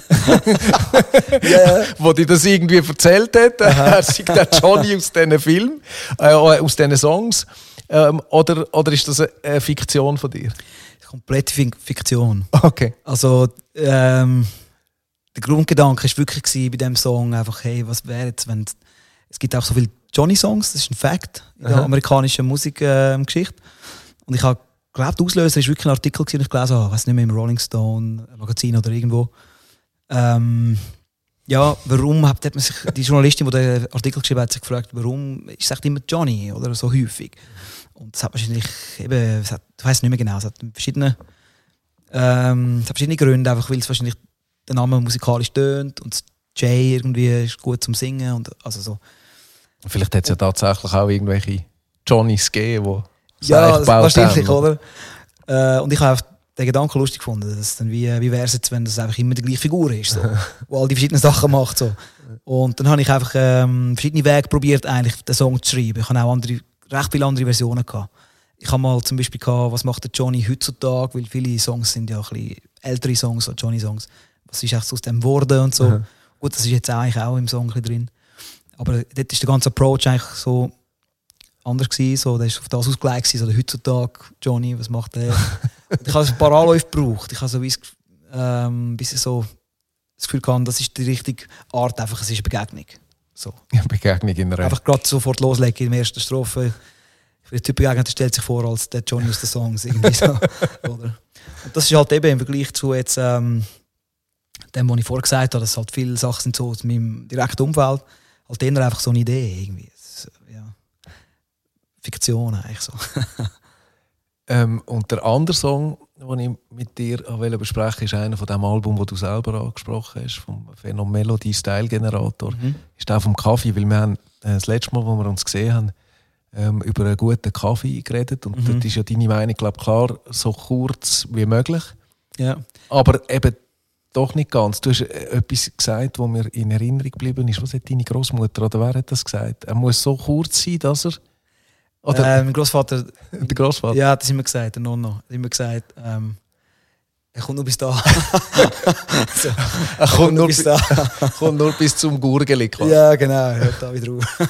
Yeah. wo dir das irgendwie erzählt hat? Er sei der Johnny aus diesen Filmen, äh, aus diesen Songs. Ähm, oder, oder ist das eine, eine Fiktion von dir? Komplette Fik- Fiktion. Okay. Also, ähm, der Grundgedanke war wirklich gewesen bei diesem Song einfach, hey, was wäre jetzt, wenn... Es gibt auch so viele Johnny-Songs, das ist ein Fact in der Aha. amerikanischen Musikgeschichte. Und ich habe glaube, der Auslöser war wirklich ein Artikel, den ich gelesen habe, ich weiß nicht mehr, im Rolling Stone Magazin oder irgendwo. Ähm, ja, warum hat, hat man sich, die Journalistin, die den Artikel geschrieben hat, hat sich gefragt, warum ist es immer Johnny oder so häufig? Und es hat wahrscheinlich eben, es hat, ich weiß nicht mehr genau, es hat verschiedene, ähm, es hat verschiedene Gründe, einfach weil es wahrscheinlich der Name musikalisch tönt und das J irgendwie ist gut zum Singen und also so. Vielleicht hat es ja tatsächlich auch irgendwelche Johnnys gegeben, die Ja, das wahrscheinlich, haben. oder? Äh, und ich habe den Gedanken lustig gefunden, dass dann wie, wie wäre es jetzt, wenn das einfach immer die gleiche Figur ist, so, wo all die verschiedenen Sachen macht. So. Und dann habe ich einfach ähm, verschiedene Wege probiert, eigentlich den Song zu schreiben. Ich habe auch andere, recht viele andere Versionen gehabt. Ich habe mal zum Beispiel gehabt, was macht der Johnny heutzutage, weil viele Songs sind ja ein bisschen ältere Songs, so Johnny-Songs. Was ist echt aus dem geworden und so. Mhm. Gut, das ist jetzt eigentlich auch im Song ein bisschen drin. Aber dort ist der ganze Approach eigentlich so anders gewesen, so, der ist auf das ausgelegt gewesen, so der heutzutage Johnny, was macht der? Und ich habe ein paar Anläufe gebraucht, ich habe so wie ähm, ein bisschen so das Gefühl gehabt, das ist die richtige Art, einfach, es ist eine Begegnung. So. Ja, Begegnung in einer... Einfach gerade sofort loslegen in der ersten Strophe. Für den Typ begegnet, der stellt sich vor als der Johnny aus den Songs. Irgendwie so. Oder? Und das ist halt eben im Vergleich zu jetzt, ähm, dem, was ich vorher gesagt habe, dass halt viele Sachen sind so aus meinem direkten Umfeld, halt eher einfach so eine Idee irgendwie. Das, ja. Fiktion eigentlich so. Ähm, und der andere Song, den ich mit dir besprechen wollte, ist einer von dem Album, das du selber angesprochen hast, vom Phenom Melody Style Generator. Mhm. Ist der vom Kaffee, weil wir haben äh, das letzte Mal, wo wir uns gesehen haben, ähm, über einen guten Kaffee geredet. Und Mhm. dort ist ja deine Meinung, glaube ich, klar, so kurz wie möglich. Ja. Aber eben doch nicht ganz. Du hast äh, etwas gesagt, was mir in Erinnerung geblieben ist. Was hat deine Großmutter oder wer hat das gesagt? Er muss so kurz sein, dass er... Oder Äh, mein Großvater, der Großvater? ja, das hat immer gesagt, der Nonno, hat immer gesagt, ähm, er kommt nur bis da. So, Er kommt nur, bis bi- da. kommt nur bis zum Gurgeli. quasi. Ja, genau, hört da wieder auf.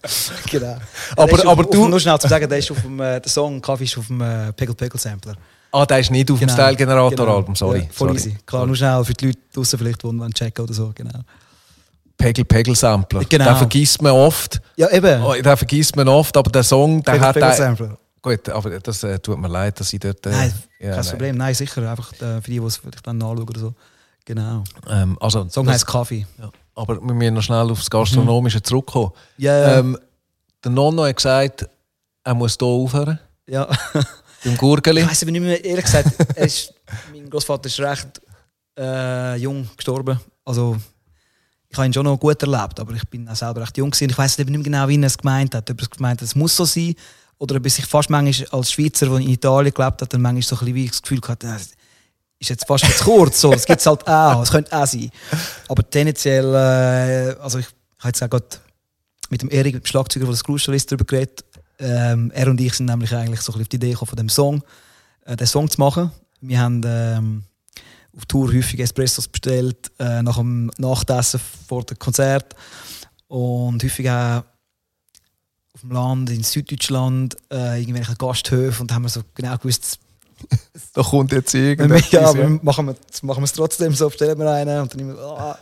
Genau. Aber- Der ist aber auf, du- Auf, nur schnell zu sagen, der, ist auf dem, äh, der Song Kaffee ist auf dem äh, Peggle Peggle Sampler. Ah, der ist nicht auf Genau. dem Style-Generator-Album, Genau. sorry. Ja, voll sorry. easy. Klar, nur schnell für die Leute draussen vielleicht, die wollen checken oder so, genau. Pegel-Pegel-Sampler. Genau. Den vergisst man oft. Ja, eben. Oh, den vergisst man oft, aber der Song, der Pegel- hat... Pegel-Sampler. Gut, aber das äh, tut mir leid, dass ich dort... Äh, Nein, ja, kein nein. Problem. Nein, sicher. Einfach äh, für die, die es vielleicht dann nachschauen oder so. Genau. Ähm, also, Der Song das- heisst Kaffee. Ja. Aber wir müssen noch schnell aufs Gastronomische zurückkommen. Ja, ja. Ähm, der Nonno hat gesagt, er muss hier aufhören, ja. beim Gurgeli. Ich weiss aber nicht mehr, ehrlich gesagt, er ist, mein Großvater ist recht äh, jung gestorben. Also, ich habe ihn schon noch gut erlebt, aber ich bin auch selber recht jung gewesen. Ich weiss nicht mehr genau, wie er es gemeint hat. Ob er es gemeint hat, es muss so sein, oder ob er sich fast manchmal als Schweizer, der in Italien gelebt hat, dann manchmal so ein bisschen wie das Gefühl gehabt, äh, ist jetzt fast zu kurz. So. Das gibt es halt auch. Es könnte auch sein. Aber tendenziell, äh, also ich, ich habe jetzt auch gerade mit dem Erik, dem Schlagzeuger von der Screwsterist, darüber geredet. Ähm, er und ich sind nämlich eigentlich so ein bisschen auf die Idee gekommen, von dem Song, äh, den Song zu machen. Wir haben ähm, auf Tour häufig Espressos bestellt, äh, nach dem Nachtessen vor dem Konzert. Und häufig auch auf dem Land, in Süddeutschland, äh, irgendwelche Gasthöfe. Und da haben wir so genau gewusst, Da kommt jetzt ja, irgendetwas. aber machen wir machen wir es trotzdem so, bestellen wir einen und dann immer, ah.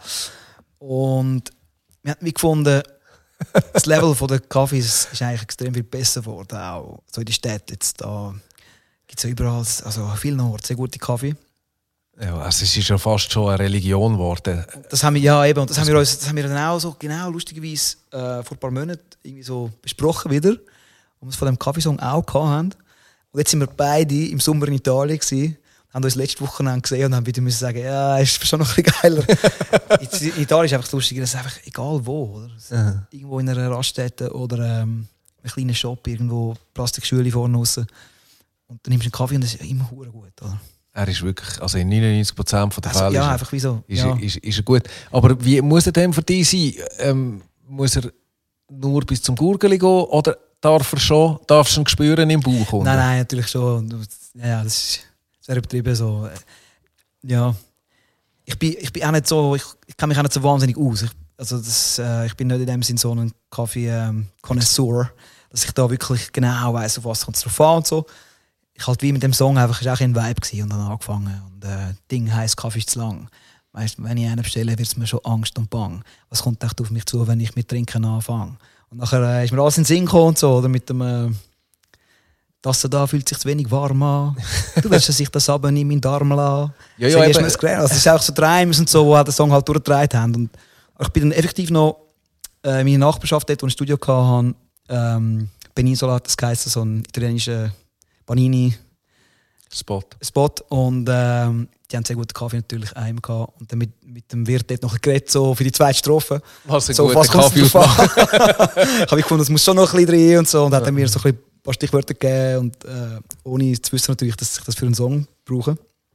Und wir haben wie gefunden, das Level von der Kaffees ist eigentlich extrem viel besser geworden, auch so in den Städten. Jetzt da gibt es ja überall, also an vielen Orten, sehr gute Kaffee. Ja, also es ist ja fast schon eine Religion geworden. Das haben wir, ja eben, und das haben wir uns, das haben wir dann auch so, genau, lustigerweise äh, vor ein paar Monaten irgendwie so besprochen wieder, wo wir es von dem Kaffeesong auch gehabt haben. Und jetzt sind wir beide im Sommer in Italien gewesen, haben uns letzte Woche gesehen und haben wieder müssen sagen, ja, ist schon noch ein bisschen geiler. In Italien ist einfach lustig, das ist einfach egal wo, oder? Ja. Irgendwo in einer Raststätte oder ähm, einem kleinen Shop, irgendwo Plastikschüle vorne raus. Und dann nimmst du einen Kaffee und das ist immer verdammt gut, oder? Er ist wirklich, also in neunundneunzig Prozent der Also, Fälle ja, ist, er- einfach wie so. ist, Ja. ist, ist er gut. Aber wie muss er denn für dich sein? Ähm, muss er nur bis zum Gurgeli gehen oder darf er schon, darfst du ihn spüren im Bauch? unten? Nein, nein, natürlich schon. Ja, ja, das ist sehr übertrieben so. Ja, ich bin, ich bin auch nicht so, ich, ich kenne mich auch nicht so wahnsinnig aus. Ich, also das, äh, ich bin nicht in dem Sinne so ein Kaffee-Connoisseur, dass ich da wirklich genau weiss, auf was kommt es drauf an und so. Ich halt wie mit dem Song einfach, es war auch ein Vibe gewesen und dann angefangen. Und äh, Ding heisst Kaffee ist zu lang. Weißt, wenn ich einen bestelle, wird es mir schon Angst und Bang. Was kommt echt auf mich zu, wenn ich mit Trinken anfange? Und nachher äh, ist mir alles in den Sinn gekommen und so, oder mit dem äh, das da fühlt sich zu wenig warm an. Du willst, dass ich das aber nicht in meinen Darm lasse. Ja, ja, So, eben. hast du mir das gelernt. Also, es ist auch so Träume und so, die auch den Song halt durchgetragen haben. Und ich bin dann effektiv noch äh, in meiner Nachbarschaft, dort, wo ich ein Studio hatte, ähm, Penisola, das heisst, so ein italienischer Panini-Spot. Spot. Und ähm, die haben sehr guten Kaffee natürlich einmal gehabt. Und dann mit, mit dem Wirt dort noch geredet, so für die zweite Strophe. Was ein So, guter was kommt's Kaffee drauf ausmacht. an? Ich habe gefunden, es muss schon noch ein bisschen drin und so. Und hat er mir so ein bisschen ein paar Stichwörter gegeben. Und äh, ohne zu wissen natürlich, dass ich das für einen Song brauche.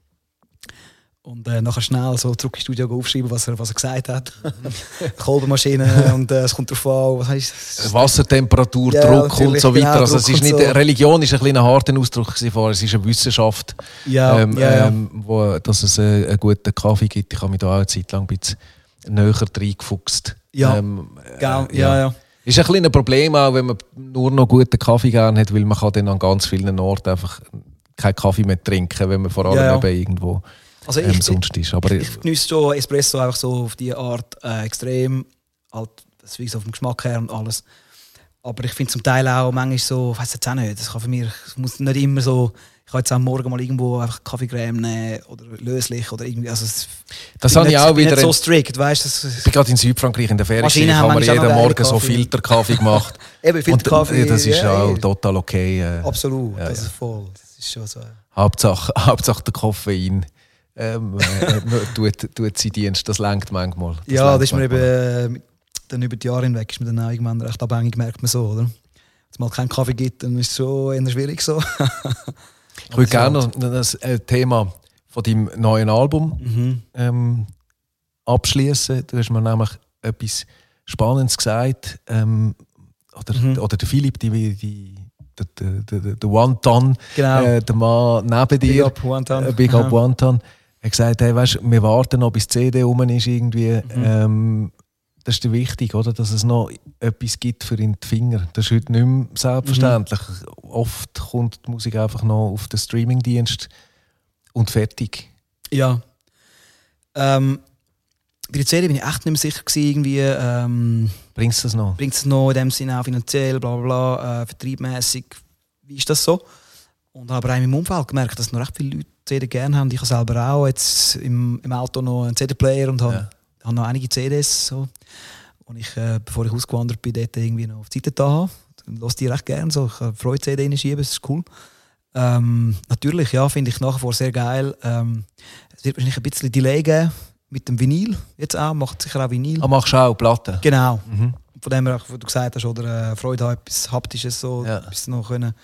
Und äh, nachher schnell so zurück ins Studio aufschreiben, was er, was er gesagt hat. Kolbenmaschine und äh, es kommt drauf an, was heisst Wassertemperatur, Ja, Druck und natürlich, so weiter. genau, also es Druck ist und nicht, so. Religion ist ein bisschen ein harter Ausdruck gewesen vorher. Es ist eine Wissenschaft, Ja, ähm, ja, ja. Ähm, wo, dass es äh, einen guten Kaffee gibt. Ich habe mich da auch eine Zeit lang ein bisschen näher reingefuchst. Ja, ähm, Gell, ja, ja. Ist ein bisschen ein Problem auch, wenn man nur noch guten Kaffee gerne hat, weil man kann dann an ganz vielen Orten einfach keinen Kaffee mehr trinken, wenn man vor allem Ja, ja. eben irgendwo Also ähm, ich, sonst ist. Aber ich, ich genieße schon Espresso einfach so auf diese Art äh, extrem. Halt, das ist wie so vom Geschmack her und alles. Aber ich finde zum Teil auch manchmal so, ich weiss jetzt auch nicht, das kann für mich, es muss nicht immer so, ich kann jetzt auch morgen mal irgendwo einfach Kaffeecreme nehmen oder löslich oder irgendwie, also es, das bin habe ich nicht, auch bin wieder. nicht so in- strikt, weißt du. Ich bin gerade in Südfrankreich in der Ferien. Maschinen Ich haben habe mir manchmal auch jeden noch Morgen geile so Kaffee. Filterkaffee gemacht. Eben, Filterkaffee, Und, äh, das ist ja, auch ja. total okay. Äh, Absolut, Ja, das ja. ist voll, das ist schon so. Hauptsache, Hauptsache der Koffein ähm, äh, tut, tut seinen Dienst. Das lenkt manchmal. Das Ja, lenkt das ist mir manchmal. eben, äh, dann über die Jahre hinweg ist mir dann auch irgendwann recht abhängig, merkt man so, oder? Wenn es mal keinen Kaffee gibt, dann ist es schon eher schwierig so. Ich würde gerne noch das äh, Thema von deinem neuen Album Mhm. ähm, abschließen. Du hast mir nämlich etwas Spannendes gesagt. Ähm, oder, Mhm. oder der Philipp, die, die, der, der, der, der One-Ton, Genau. äh, der Mann neben Big dir, up, One-Ton. äh, Big Up Aha. One-Ton, hat gesagt, hey, weißt, wir warten noch bis die C D rum ist irgendwie. Mhm. Ähm, das ist wichtig, oder? Dass es noch etwas gibt für in die Finger. Das ist heute nicht mehr selbstverständlich. Mhm. Oft kommt die Musik einfach noch auf den Streamingdienst und fertig. Ja. Ähm, bei der C D bin ich echt nicht mehr sicher gewesen, irgendwie. Ähm, bringt es das noch? Bringt es noch in dem Sinne auch finanziell, bla bla bla, äh, vertriebmässig. Wie ist das so? Und habe aber auch in meinem Umfeld gemerkt, dass noch recht viele Leute C D gerne haben. Ich habe selber auch jetzt im, im Auto noch einen C D-Player und habe, ja. habe noch einige C Ds. So. Und ich, äh, bevor ich ausgewandert bin, dort irgendwie noch auf die Seite da habe. Ich höre die recht gerne. So. Ich habe Freude, C D reinschieben, das ist cool. Ähm, natürlich, ja, finde ich nach wie vor sehr geil. Ähm, es wird wahrscheinlich ein bisschen Delay geben mit dem Vinyl. Jetzt auch, macht sicher auch Vinyl. Ah, machst du auch Platten? Genau. Mhm. Von dem her, was du gesagt hast, oder äh, Freude haben, etwas Haptisches so, ja. etwas noch können.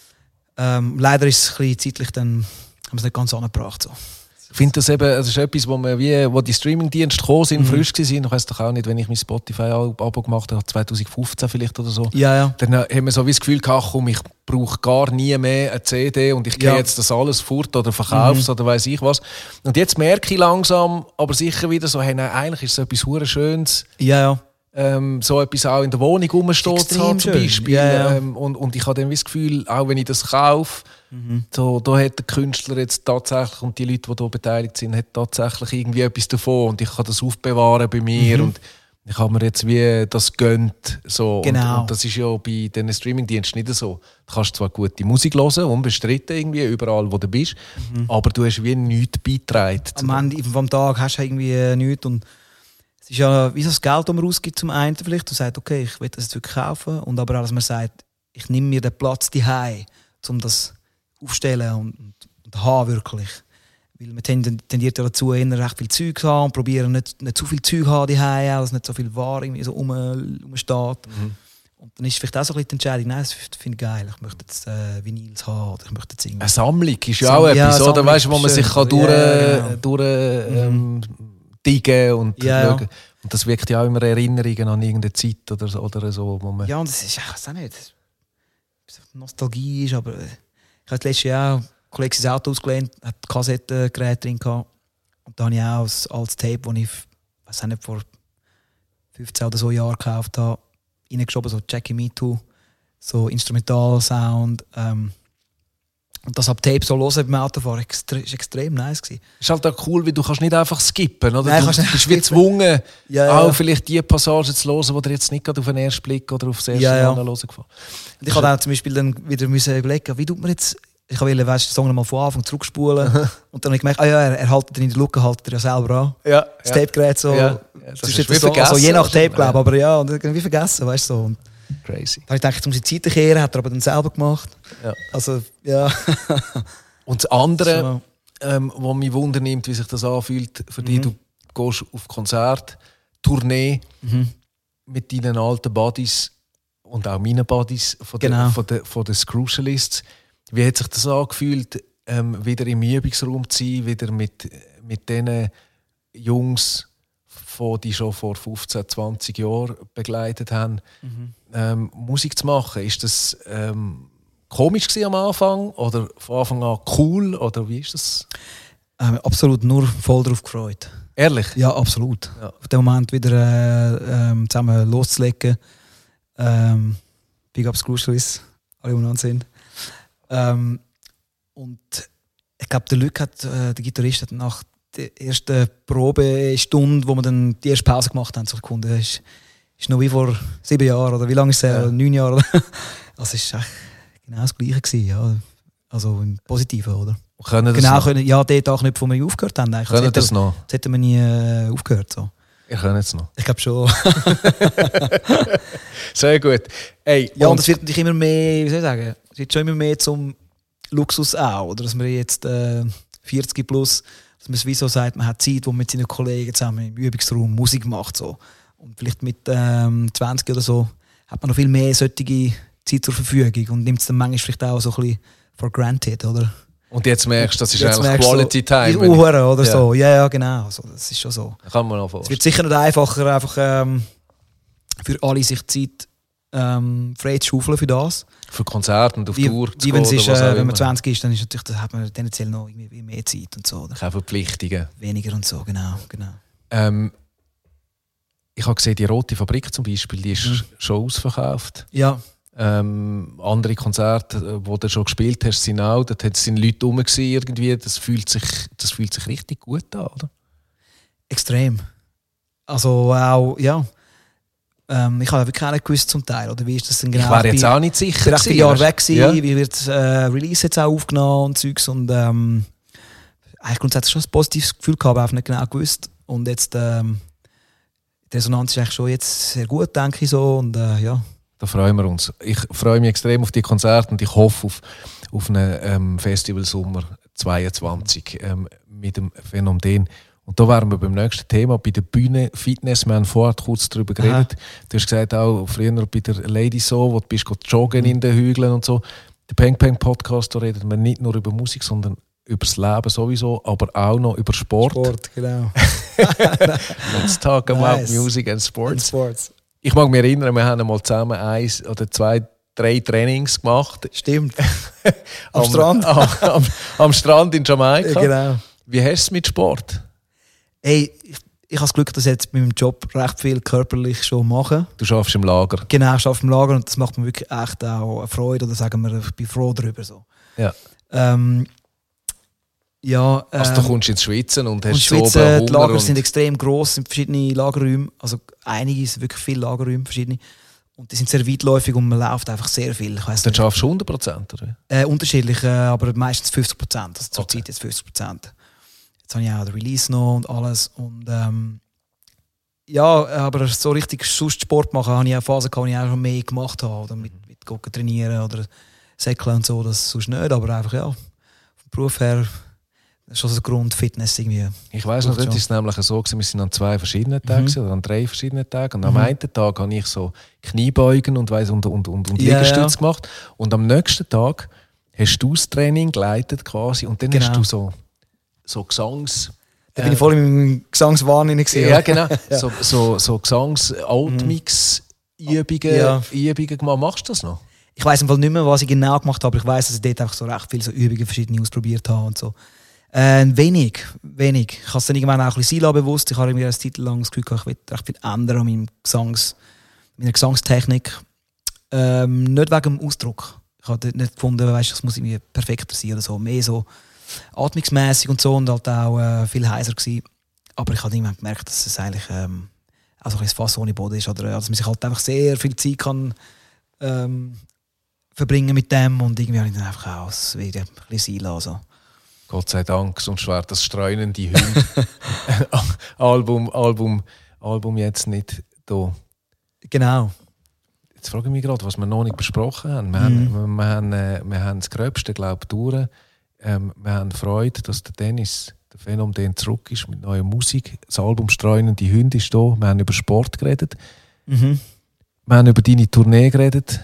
Ähm, leider ist es ein bisschen zeitlich, dann haben wir es nicht ganz angebracht. So. Ich finde das eben, das ist etwas, wo, man wie, wo die Streamingdienste gekommen sind, mhm. frisch waren. Ich weiss doch auch nicht, wenn ich mein Spotify-Abo gemacht habe, zwanzig fünfzehn vielleicht oder so. Ja, ja. Dann haben wir so wie das Gefühl gehabt, komm, ich brauche gar nie mehr eine C D und ich gehe ja. jetzt das alles fort oder verkaufe es mhm. oder weiss ich was. Und jetzt merke ich langsam, aber sicher wieder so, hey, nein, eigentlich ist es etwas hure Schönes. Ja, ja. Ähm, so etwas auch in der Wohnung rumsteht zu haben, zum Beispiel. Ja, ja. Ähm, und, und ich habe dann das Gefühl, auch wenn ich das kaufe, mhm. so, da hat der Künstler jetzt tatsächlich und die Leute, die hier beteiligt sind, hat tatsächlich irgendwie etwas davon und ich kann das aufbewahren bei mir mhm. und ich habe mir jetzt wie das gönnt. So. Genau. Und, und das ist ja bei diesen Streamingdiensten nicht so. Du kannst zwar gute Musik hören, unbestritten irgendwie, überall wo du bist, mhm. aber du hast wie nichts beigetragen. Am Ende vom Tag hast du irgendwie nichts und es ist ja wie so das Geld, das man ausgibt zum einen vielleicht und sagt, okay, ich will das jetzt wirklich kaufen. Und aber auch, dass man sagt, ich nehme mir den Platz daheim, um das aufzustellen und, und, und haben wirklich. Weil man tendiert ja dazu, eher recht viel Zeug zu haben und probieren nicht, nicht zu viel Zeug zu haben daheim, dass nicht so viel Ware irgendwie so rum, rumsteht. Mhm. Und dann ist vielleicht auch so ein bisschen die Entscheidung, nein, das finde ich geil, ich möchte jetzt äh, Vinyls haben oder ich möchte jetzt irgendwie... Eine Sammlung ist ja auch ja, etwas, oder? Weißt, wo man sich kann durch... Ja, genau. durch ähm, Diggen und ja, schauen. Ja. Und das wirkt ja auch immer Erinnerungen an irgendeine Zeit oder so. Oder so wo man ja, und das ist ich weiß auch nicht. Nostalgie ist, aber ich habe letztes Jahr ein Kollege sein Auto ausgelehnt, hat Kassettengerät drin gehabt. Und da habe ich auch als, als Tape, das ich weiß auch nicht, vor fünfzehn oder so Jahren gekauft habe, reingeschoben, so Jackie Me Too, so Instrumental-Sound. Ähm, Und das ab Tape so hören beim Autofahren war extrem nice. Es ist halt auch cool, weil du kannst nicht einfach skippen, oder? Nein, du du bist wie gezwungen, ja, ja. auch vielleicht die Passage zu hören, die dir jetzt nicht gerade auf den ersten Blick oder auf das erste ja, ja. Mal hören gefallen. Und ich habe auch zum Beispiel dann wieder müssen überlegen, wie tut man jetzt... Ich wollte weißt, den Song mal von Anfang zurückspulen. Und dann habe ich gemerkt, ah ja, er, er haltet in der Lücke, haltet er ja selber an. Ja, das ja. Tapegerät so. Ja. Ja, das das ist ist wie so, vergessen. also je nach Tape, glaube ich. Aber ja, und irgendwie vergessen, weißt du so. Und crazy. dann habe ich gedacht, um sie Zeit zu kehren, hat er aber dann selber gemacht. Ja. Also, ja... Und das andere, ähm, was mich wundernimmt, wie sich das anfühlt, für mhm. dich, du gehst auf Konzert, Tournee mhm. mit deinen alten Buddies und auch meinen Buddies von den, genau. von den, von den Scrucialists. Wie hat sich das angefühlt, ähm, wieder im Übungsraum zu sein, wieder mit, mit diesen Jungs, die schon vor fünfzehn, zwanzig Jahren begleitet haben, mhm. ähm, Musik zu machen? Ist das... Ähm, komisch gewesen am Anfang oder von Anfang an cool oder wie ist das? Ähm, absolut nur voll darauf gefreut. Ehrlich? Ja, absolut. Ja. Auf den Moment wieder äh, ähm, zusammen loszulegen. Ähm, Big Up Screwsliss, alle umeinander sind. Ähm, und ich glaube, der Luc hat, äh, der Gitarrist, hat nach der ersten Probestunde, wo wir dann die erste Pause gemacht haben, so Sekunden, das ist, ist noch wie vor sieben Jahren oder wie lange ist es? Ja. Neun Jahre. Also es ist echt genau das Gleiche gewesen, ja. Also im Positiven, oder? Können das genau, noch? Können, ja, dort auch nicht, wo wir aufgehört haben. Eigentlich. Können das noch? Das hätten wir nie äh, aufgehört. So. Ihr könnt es noch? Ich glaube schon. Sehr gut. Hey, ja, und, und es wird natürlich immer mehr, wie soll ich sagen, es wird schon immer mehr zum Luxus auch, oder? Dass man jetzt äh, vierzig plus, dass man wie so sagt, man hat Zeit, wo man mit seinen Kollegen zusammen im Übungsraum Musik macht. So. Und vielleicht mit ähm, zwanzig oder so hat man noch viel mehr solche Zeit zur Verfügung und nimmt es dann manchmal vielleicht auch so ein bisschen for granted, oder? Und jetzt merkst du, das ist jetzt eigentlich Quality so, Time. Die Uhren oder ja. so. Ja, ja, genau. So, das ist schon so. Kann man auch vorstellen. Es wird sicher nicht einfacher, einfach ähm, für alle sich Zeit ähm, frei zu schaufeln für das. Für Konzerte und auf wie, Tour zu wie gehen. Ist, äh, wenn man zwanzig ist, dann ist natürlich, das hat man tendenziell noch irgendwie mehr Zeit und so. Oder? Keine Verpflichtungen. Weniger und so, genau. genau. Ähm, ich habe gesehen, die Rote Fabrik zum Beispiel, die ist mhm. schon ausverkauft. Ja. Ähm, andere Konzerte, die du schon gespielt hast, sind auch, da sind Leute rum gewesen, irgendwie. Das fühlt sich, das fühlt sich richtig gut an, oder? Extrem. Also auch, ja. Ähm, ich habe wirklich auch nicht gewusst zum Teil, oder wie ist das denn genau? Ich war jetzt auch nicht sicher. Ich war recht viele Jahre weg gewesen, ja. Wie wird das äh, Release jetzt auch aufgenommen und Zeugs und ähm, eigentlich grundsätzlich schon ein positives Gefühl gehabt, aber einfach nicht genau gewusst. Und jetzt, ähm, die Resonanz ist eigentlich schon jetzt sehr gut, denke ich so. Und, äh, ja. Da freuen wir uns. Ich freue mich extrem auf die Konzerte und ich hoffe auf, auf einen ähm, Festival Sommer zweiundzwanzig ähm, mit dem Phänomen. Und da wären wir beim nächsten Thema, bei der Bühne Fitness. Wir haben vorher kurz darüber geredet. Aha. Du hast gesagt, auch früher bei der Lady So, wo du bist joggen mhm. in den Hügeln und so. Der Peng Peng Podcast, da redet man nicht nur über Musik, sondern über das Leben sowieso, aber auch noch über Sport. Sport, genau. Let's talk about nice. Music and sports. and sports. Ich mag mich erinnern, wir haben einmal zusammen eins oder zwei, drei Trainings gemacht. Stimmt. am, am Strand. Am, am, am Strand in Jamaika. Ja, genau. Wie hast du es mit Sport? Hey, ich, ich habe das Glück, dass ich jetzt mit meinem Job recht viel körperlich schon mache. Du arbeitest im Lager? Genau, ich arbeite im Lager und das macht mir wirklich echt auch eine Freude. Oder sagen wir, ich bin froh darüber. So. Ja. Ähm, ja ähm, also du kommst ins Schwitzen und hast und so Schwitzen, Hunger die Lager und sind extrem gross, sind verschiedene Lagerräume. Also einige sind wirklich viele Lagerräume, verschiedene. Und die sind sehr weitläufig und man läuft einfach sehr viel. Ich weiss dann schaffst du hundert Prozent, oder? Äh, unterschiedlich, äh, aber meistens fünfzig Prozent. Also zur okay. Zeit jetzt fünfzig Prozent. Jetzt habe ich auch den Release noch und alles. Und, ähm, ja, aber so richtig sonst Sport machen, habe ich auch Phasen gehabt, wo ich auch schon mehr gemacht habe. Oder mit, mit Gucken trainieren oder Säckeln und so, das sonst nicht. Aber einfach, ja, vom Beruf her, das ist schon so ein Grund Fitness irgendwie. Ich weiss noch, dort ist es nämlich so gewesen, wir sind an zwei verschiedenen Tagen mhm. oder an drei verschiedenen Tagen. Und am mhm. einen Tag habe ich so Kniebeugen und, weiss, und, und, und, und ja, Liegestütze ja. gemacht. Und am nächsten Tag hast du das Training geleitet quasi und dann genau. hast du so so Gesangs... Da bin äh, ich voll im Gesangswahn gesehen. Ja, genau. ja. So, so, so Gesangs-Altmix-Übungen ja. Übungen gemacht. Machst du das noch? Ich weiss im Fall nicht mehr, was ich genau gemacht habe, aber ich weiss, dass ich dort einfach so recht viele so Übungen verschiedene ausprobiert habe und so. Äh, wenig, wenig. Ich habe es dann irgendwann auch ein bisschen sein bewusst. Ich habe mir eine Zeit lang das Gefühl gehabt, ich will recht viel ändern an meinem Gesangs, meiner Gesangstechnik. Ähm, nicht wegen dem Ausdruck. Ich habe nicht gefunden, weißt, das muss irgendwie perfekter sein oder so. Mehr so atmungsmässig und so und halt auch äh, viel heiser gewesen. Aber ich habe irgendwann gemerkt, dass es eigentlich ähm, auch so ein Fass ohne Boden ist. Oder dass man sich halt einfach sehr viel Zeit kann ähm, verbringen mit dem und irgendwie habe ich dann einfach auch das wieder ein bisschen sein lassen. Gott sei Dank, sonst wäre das streunende Hunde Album, Album, Album jetzt nicht da. Genau. Jetzt frage ich mich gerade, was wir noch nicht besprochen haben. Wir, Mhm. haben, wir, haben, äh, wir haben das Gröbste, glaube ich, durch. Ähm, wir haben Freude, dass der Dennis, der Phänomen, zurück ist mit neuer Musik. Das Album «Streunende Hunde» ist da. Wir haben über Sport geredet. Mhm. Wir haben über deine Tournee geredet.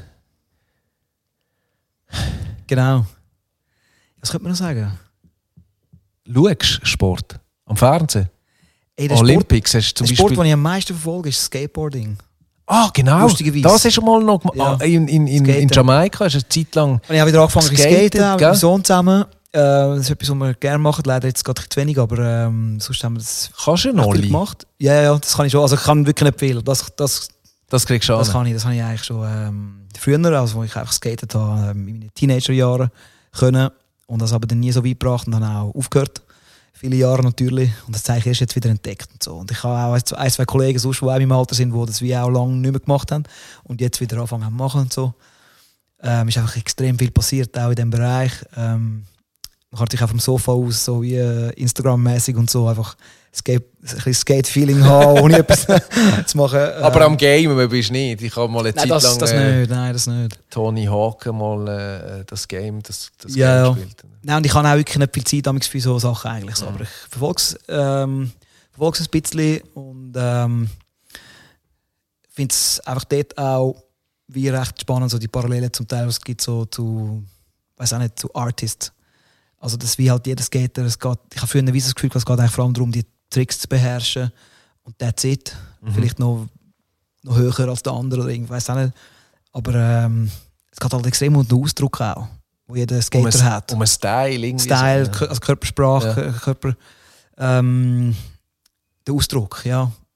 Genau. Was könnte man noch sagen? Schaust du Sport? Am Fernsehen? Ey, der Olympics Sport, hast du zum der Beispiel... Sport, den ich am meisten verfolge, ist Skateboarding. Ah, genau. Lustigerweise. Das hast du mal noch gemacht. Ja. In, in, in, in Jamaika hast du eine Zeit lang... Und ich habe wieder angefangen zu Skated, skaten, mit gell? meinem Sohn zusammen. Äh, das ist etwas, was wir gerne machen. Leider jetzt gerade zu wenig, aber ähm, sonst haben wir das Kannst du recht noch viel gemacht. Ja, ja, das kann ich schon. Also ich kann wirklich nicht viel. Das, das, Das kriegst du das an. kann ich. Das habe ich eigentlich schon ähm, früher, also wo ich einfach skatet habe, ähm, in meinen Teenagerjahren können. Und das aber dann nie so weit gebracht und dann auch aufgehört. Viele Jahre natürlich. Und das zeige ich erst jetzt wieder entdeckt. Und, so. Und ich habe auch ein, zwei Kollegen, sonst, die auch in meinem Alter sind, die das wie auch lange nicht mehr gemacht haben und jetzt wieder anfangen zu machen. Und so. Ähm, ist einfach extrem viel passiert, auch in diesem Bereich. Ähm, man kann natürlich auch vom Sofa aus, so wie äh, Instagram-mäßig und so, einfach Skate, ein bisschen Skate-Feeling haben, ohne etwas zu machen. Ähm, Aber am Gamen bist du nicht. Ich habe mal eine nein, Zeit das, lang das äh, nicht, nein, das nicht. Tony Hawk mal äh, das Game, das, das Ja, Game ja. gespielt. Nein, und ich habe auch wirklich nicht viel Zeit damals für solche Sachen eigentlich. So. Mhm. Aber ich verfolge es ähm, verfolge es ein bisschen und ähm, finde es einfach dort auch wie recht spannend, so die Parallelen zum Teil, was es gibt so zu, weiß auch nicht, zu Artists. Also das wie halt jeder Skater, es geht, ich habe früher ein weises Gefühl, es geht eigentlich vor allem darum, die Tricks zu beherrschen und that's it. Mhm. Vielleicht noch, noch höher als der andere oder irgendwas, weiß auch nicht. Aber ähm, es geht halt extrem um den Ausdruck auch, wo jeder Skater um ein, hat. Um einen Style irgendwie. Style, so, also Körpersprache, ja. Körper, ähm, der Ausdruck, ja,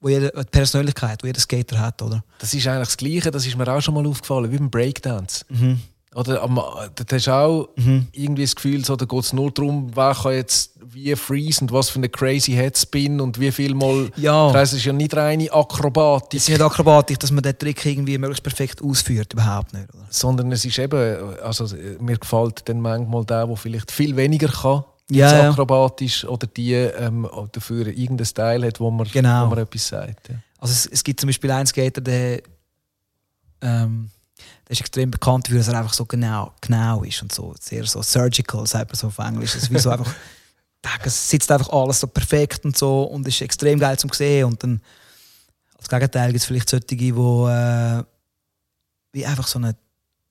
wo jede die Persönlichkeit, die jeder Skater hat, oder? Das ist eigentlich das Gleiche, das ist mir auch schon mal aufgefallen, wie beim Breakdance. Mhm. Oder am- da hast du auch Mhm. irgendwie das Gefühl, so, da geht es nur darum, wer kann jetzt wie freeze und was für eine crazy Headspin und wie viel mal. Ja. Das ist ja nicht reine Akrobatik, Es ist nicht Akrobatik, dass man den Trick irgendwie möglichst perfekt ausführt, überhaupt nicht, oder? sondern es ist eben, also mir gefällt dann manchmal der, der vielleicht viel weniger kann, Ja, als ja. akrobatisch, oder die ähm, dafür irgendeinen Style hat, wo man, Genau. wo man etwas sagt. Ja. Also es, es gibt zum Beispiel einen Skater, der, ähm, der ist extrem bekannt dafür, dass er einfach so genau, genau ist und so sehr so surgical, sagt man so auf Englisch. Es ist wie so einfach, es sitzt einfach alles so perfekt und so und ist extrem geil zum sehen. Und dann als Gegenteil gibt es vielleicht solche, die äh, wie einfach so eine,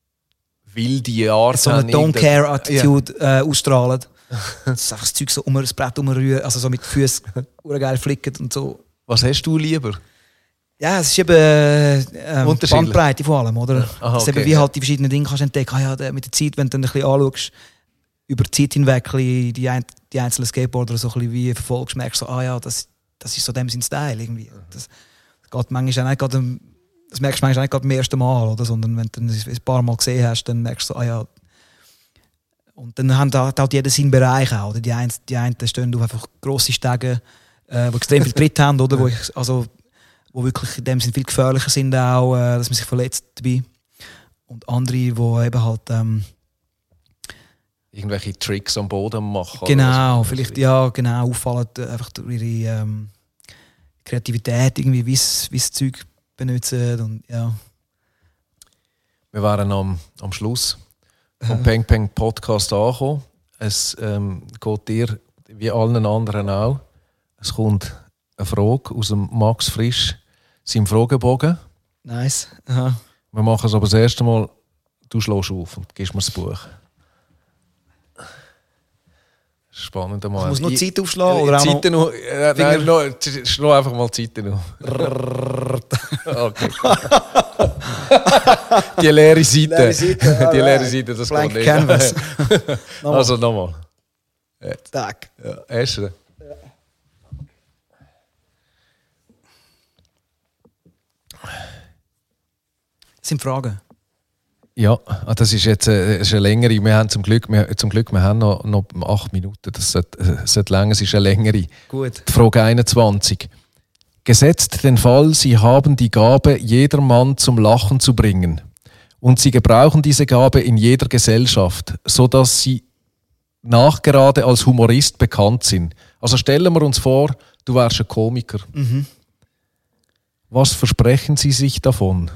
Wilde Art so eine haben, Don't irgendein- Care Attitude äh, ausstrahlen. Das ist einfach das Zeug so um das Brett umrühren, also so mit den Füßen geil flicken und so. Was hast du lieber? Ja, es ist eben äh, ähm, Unterschiedlich. Bandbreite vor allem, oder? Aha, Dass eben okay, wie ja. halt die verschiedenen Dinge kannst du entdecken. Ah, ja, der- mit der Zeit, wenn du dann ein bisschen anschaust, über die Zeit hinweg ein bisschen die, ein, die einzelnen Skateboarder so ein bisschen wie verfolgst, merkst du so, ah ja, das, das ist so dem sein Style irgendwie. Das, das geht manchmal auch nicht gerade, am- das merkst du manchmal auch nicht gerade beim ersten Mal, oder? Sondern wenn du es ein paar Mal gesehen hast, dann merkst du so, ah ja. Und dann haben da halt jeder seinen Bereich auch, oder? Die einen, die einen stehen auf einfach grosse Stege, äh, die extrem viel Tritt haben, oder? Wo ich, also, wo wirklich in dem Sinne viel gefährlicher sind auch, äh, dass man sich verletzt dabei. Und andere, die eben halt, ähm, Irgendwelche Tricks am Boden machen? oder genau, was? vielleicht, ja, genau, auffallen, äh, einfach durch ihre ähm, Kreativität, irgendwie, wie sie wie sie das Zeug benutzen und ja. Wir waren am, am Schluss vom Peng Peng Podcast angekommen. Es ähm, geht dir wie allen anderen auch. Es kommt eine Frage aus dem Max Frisch, seinem Fragebogen. Nice. Aha. Wir machen es aber das erste Mal, du schlägst auf und gibst mir das Buch. Spannend einmal. Ich muss nur Ich- Zeit aufschlagen, äh, oder auch noch- Zeiten noch? Äh, nein, noch, t- schlag einfach mal die Zeiten noch. Okay. Die leere Seite. Leere Seite, Die leere alright. Seite, das Blank geht nicht. Canvas. Also nochmal. Tag. Ja, erste. Das sind Fragen. Ja, ah, das ist jetzt äh, ist eine längere. Wir haben zum Glück, wir, zum Glück, wir haben noch, noch acht Minuten. Das sollte, äh, sollte länger, es ist eine längere. Gut. Die Frage einundzwanzig. Gesetzt den Fall, Sie haben die Gabe, jedermann zum Lachen zu bringen. Und Sie gebrauchen diese Gabe in jeder Gesellschaft, sodass Sie nachgerade als Humorist bekannt sind. Also stellen wir uns vor, du wärst ein Komiker. Mhm. Was versprechen Sie sich davon?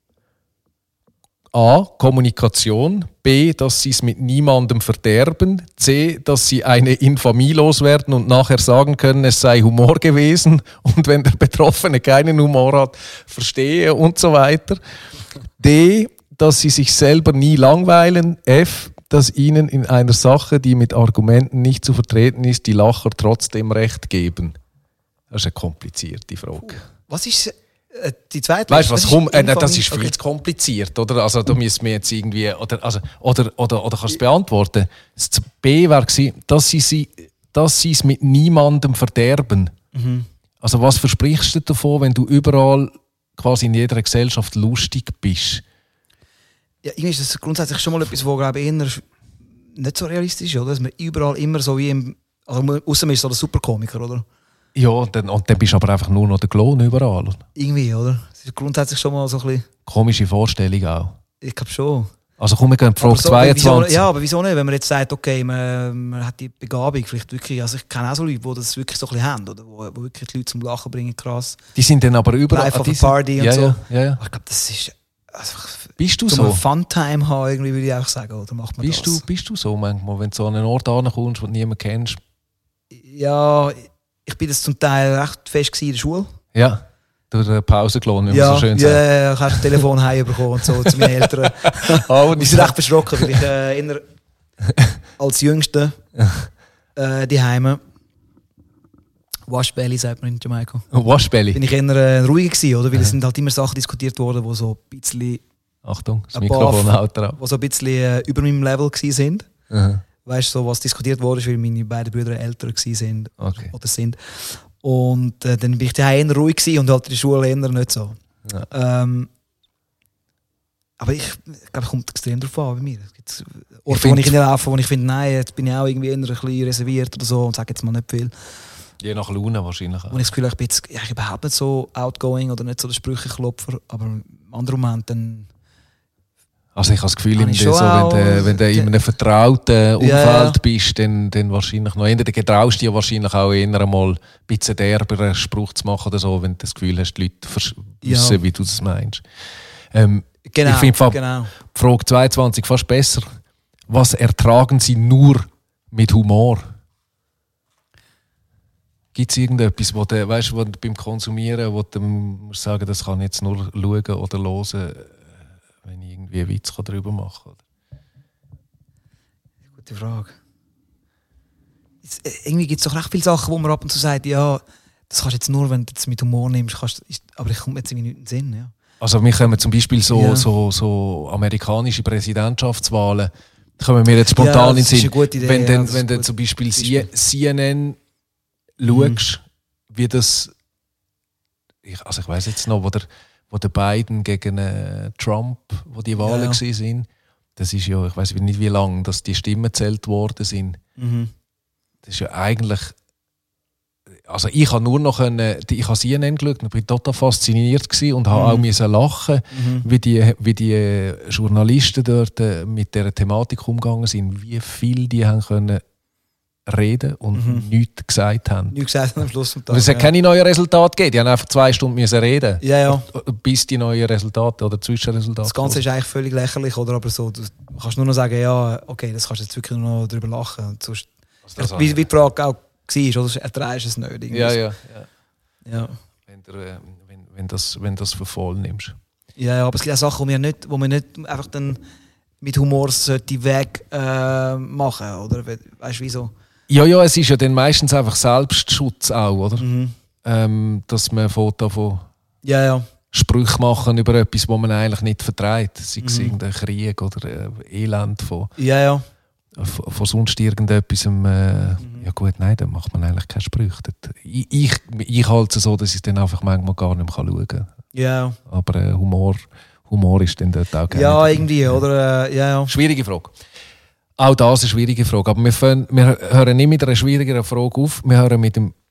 A. Kommunikation. B. Dass sie es mit niemandem verderben. C. Dass sie eine Infamie loswerden und nachher sagen können, es sei Humor gewesen. Und wenn der Betroffene keinen Humor hat, verstehe und so weiter. D. Dass sie sich selber nie langweilen. F. Dass ihnen in einer Sache, die mit Argumenten nicht zu vertreten ist, die Lacher trotzdem Recht geben. Das ist eine komplizierte Frage. Was ist äh, die zweite? Weißt du, was kommt? Äh, nein, das Infamie? ist viel Okay. zu kompliziert, oder? Also, da müssen wir jetzt irgendwie. Oder, also, oder, oder, oder kannst du es beantworten? Das B wäre gewesen, dass sie, sie, dass sie es mit niemandem verderben. Mhm. Also, was versprichst du davon, wenn du überall, quasi in jeder Gesellschaft, lustig bist? Ja, irgendwie ist das grundsätzlich schon mal etwas, wo glaube ich eher nicht so realistisch ist, oder? Dass man überall immer so wie im, also außer man ist so der Superkomiker, oder? Ja, dann, und dann bist du aber einfach nur noch der Klon überall. Irgendwie, oder? Das ist grundsätzlich schon mal so ein bisschen, Komische Vorstellung auch. ich glaube schon. Also, komm, wir gehen die Aber Frage so, aber wieso, zweiundzwanzig. ja, aber wieso nicht? Wenn man jetzt sagt, okay, man, man hat die Begabung vielleicht wirklich, also ich kenne auch so Leute, die das wirklich so ein bisschen haben, oder? Wo, wo wirklich die Leute zum Lachen bringen, krass. Die sind dann aber überall. Live ah, auf die a sind- Party und ja, so. Ja, ja, ja. Aber ich glaube, das ist also, Bist du zum so? Fun-Time haben, irgendwie würde ich auch sagen, oder macht man Bist das? du, bist du so manchmal, wenn du so an einen Ort ankommst, den du niemand kennst? Ja, ich bin das zum Teil recht fest gewesen in der Schule. Ja, durch eine Pausenklon, wie man Ja, so schön ja, sagt. ja, ich habe das Telefon heimbekommen und so zu meinen Eltern. Oh, Die sind recht verschrocken, weil ich äh, inner, als Jüngster äh, die Heime Waschbelly, sagt man in Jamaika. Waschbelly. Bin ich eher äh, ruhiger gewesen, oder? Weil es sind halt immer Sachen diskutiert worden, die so ein bisschen, Achtung, das Ein Mikrofon paar- haut drauf. die so ein bisschen äh, über meinem Level gewesen sind. Aha. Weißt du, so, was diskutiert wurde, ist, weil meine beiden Brüder älter gewesen sind Okay. oder sind. Und äh, dann war ich daheim eher ruhig gewesen und halt in der Schule eher nicht so. Ja. Ähm, aber ich, ich glaube, es kommt extrem darauf an bei mir. Es gibt Orte, wo ich hinlaufe, wo ich finde, nein, jetzt bin ich auch irgendwie eher ein bisschen reserviert oder so und sage jetzt mal nicht viel. Je nach Laune wahrscheinlich auch. Und ich das Gefühl habe, ich bin jetzt, ja, ich bin überhaupt nicht so outgoing oder nicht so der Sprücheklopfer, aber im anderen Moment dann... Also ich habe das Gefühl, in so, wenn du, wenn du in einem vertrauten Umfeld ja, ja. bist, dann, dann wahrscheinlich noch eher, dann getraust du dir wahrscheinlich auch eher einmal ein bisschen derber einen Spruch zu machen oder so, wenn du das Gefühl hast, die Leute wissen, ja. wie du das meinst. Ähm, genau, ich finde genau. die Frage zweiundzwanzig fast besser. Was ertragen Sie nur mit Humor? Gibt es irgendetwas, wo du, weißt, wo du beim Konsumieren wo du musst sagen, das kann ich jetzt nur schauen oder hören, wenn ich irgendwie einen Witz darüber machen kann? Gute Frage. Jetzt, irgendwie gibt es doch recht viele Sachen, wo man ab und zu sagt, ja, das kannst du jetzt nur, wenn du es mit Humor nimmst, kannst, aber ich komme jetzt irgendwie nicht in den Sinn. Ja. Also wir kommen zum Beispiel so, ja. so, so amerikanische Präsidentschaftswahlen, da kommen wir jetzt spontan ja, in den Sinn. Idee, wenn ja, du wenn du zum Beispiel Beispiel. C N N schaust, mhm. wie das, ich, also ich weiss jetzt noch, wo der, wo der Biden gegen äh, Trump, wo die Wahlen ja, ja. sind, das ist ja, ich weiss nicht wie lange, dass die Stimmen gezählt worden sind. Mhm. Das ist ja eigentlich, also ich habe nur noch eine, ich habe C N N geschaut und bin total fasziniert gewesen und habe mhm. auch müssen lachen, mhm. wie die, wie die Journalisten dort mit dieser Thematik umgegangen sind, wie viel die haben können reden und mhm. nichts gesagt haben. Nichts gesagt am Schluss vom Tag. Es hat ja. keine neuen Resultate gegeben. Die haben einfach zwei Stunden müssen reden. Ja, ja. Bis die neuen Resultate oder Zwischenresultate. Das Ganze ist eigentlich völlig lächerlich, oder? Aber so, du kannst nur noch sagen, ja, okay, das kannst du jetzt wirklich nur noch darüber lachen. Und sonst, also wie, wie die Frage auch war, oder? Erträgst es nicht. Ja, ja, ja. ja. Wenn, du, wenn, wenn, das, wenn das für voll nimmst. Ja, ja, aber es gibt auch Sachen, die man nicht, wo man nicht einfach dann mit Humor sollte weg äh, machen, oder? Weißt du, wieso? Ja, ja, es ist ja dann meistens einfach Selbstschutz auch, oder? Mhm. Ähm, dass man ein Foto von ja, ja. Sprüche machen über etwas, was man eigentlich nicht vertreibt. Sei es mhm. irgendein Krieg oder äh, Elend von, ja, ja. von, von sonst irgendetwas. Äh, mhm. Ja gut, nein, dann macht man eigentlich keine Sprüche. Ich, ich, ich halte es so, dass ich es dann einfach manchmal gar nicht mehr schauen kann. Ja. Aber äh, Humor, Humor ist dann dort auch gerne. Ja, irgendwie, oder? Äh, ja, ja. Schwierige Frage. Auch das ist eine schwierige Frage. Aber wir, fangen, wir hören nicht mit einer schwierigeren Frage auf. Wir hören mit dem,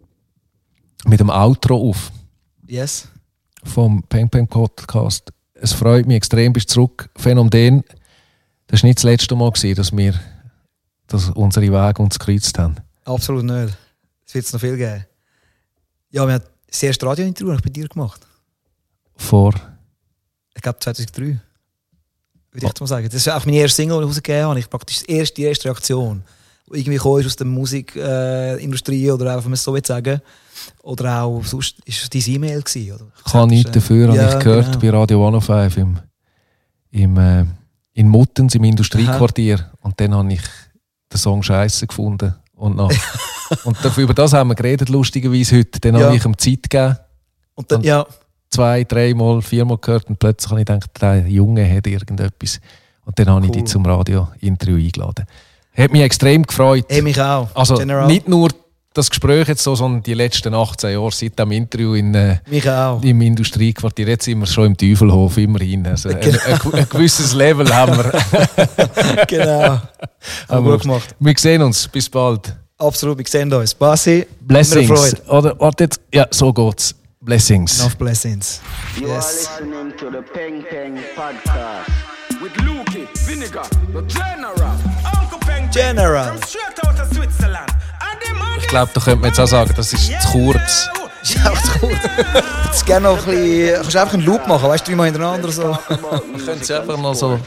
mit dem Outro auf. Yes. Vom Peng Peng Podcast. Es freut mich extrem, bist zurück. Phänomen. Das war nicht das letzte Mal, dass wir dass unsere Wege uns gekreuzt haben. Absolut nicht. Es wird es noch viel geben. Ja, wir haben das erste Radio-Interview bei dir gemacht. Vor? Ich glaube zweitausenddrei. Würde ich mal sagen. Das ist auch meine erste Single, die ich rausgegeben habe. Ich praktisch die erste, die erste Reaktion, die irgendwie kam, ist aus der Musikindustrie äh, oder einfach, wenn man es so will sagen. Oder auch sonst ist es deine E-Mail gewesen. Oder? Ich kann nichts dafür, ja, habe ich gehört genau. bei Radio hundertfünf im, im, äh, in Muttens im Industriequartier. Aha. Und dann habe ich den Song «Scheisse» gefunden. Und, nach, und dafür, über das haben wir geredet, lustigerweise heute. Dann ja. habe ich ihm Zeit gegeben. Und dann, und ja. zwei, dreimal, viermal gehört und plötzlich habe ich gedacht, der Junge hat irgendetwas. Und dann habe cool. ich dich zum Radio-Interview eingeladen. Hat mich extrem gefreut. Hey, mich auch. Also General. Nicht nur das Gespräch jetzt so, sondern die letzten achtzehn Jahre seit dem Interview in, äh, mich auch. im Industriequartier. Jetzt sind wir schon im Teufelhof, immerhin. Also genau. ein, ein, ein gewisses Level haben wir. Genau. Haben wir gut gemacht. Wir sehen uns. Bis bald. Absolut, wir sehen uns. Basi, Blessings. Oder, oder jetzt, ja, so geht's. Blessings. Enough blessings. You yes. are listening to the Peng Peng Podcast. With Lukey, Vinegar, the General, Uncle Peng General. From straight out of Switzerland. Ich glaube, da könnte man jetzt auch sagen, das ist zu kurz. Das ist auch zu kurz. Jetzt gerne noch ein bisschen, kannst du einfach einen Loop machen, weißt du, dreimal hintereinander so. Man könnte es einfach noch so,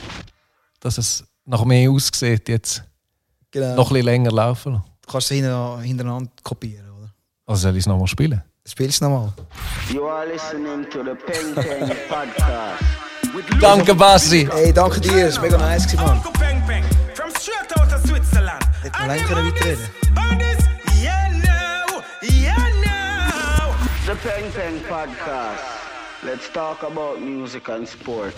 dass es nach mehr aussieht jetzt. Genau. Noch ein bisschen länger laufen lassen. Du kannst es hintereinander kopieren, oder? Also soll ich es nochmal spielen? Spielst du nochmal? You are listening to the Peng Peng Podcast. Danke, Basi. Hey, danke dir, das war mega nice, Mann. Uncle Peng Peng, from straight out of Switzerland. Hätten wir länger können weiterreden. Yeah, no, yeah, no. The Peng Peng Podcast. Let's talk about music and sports.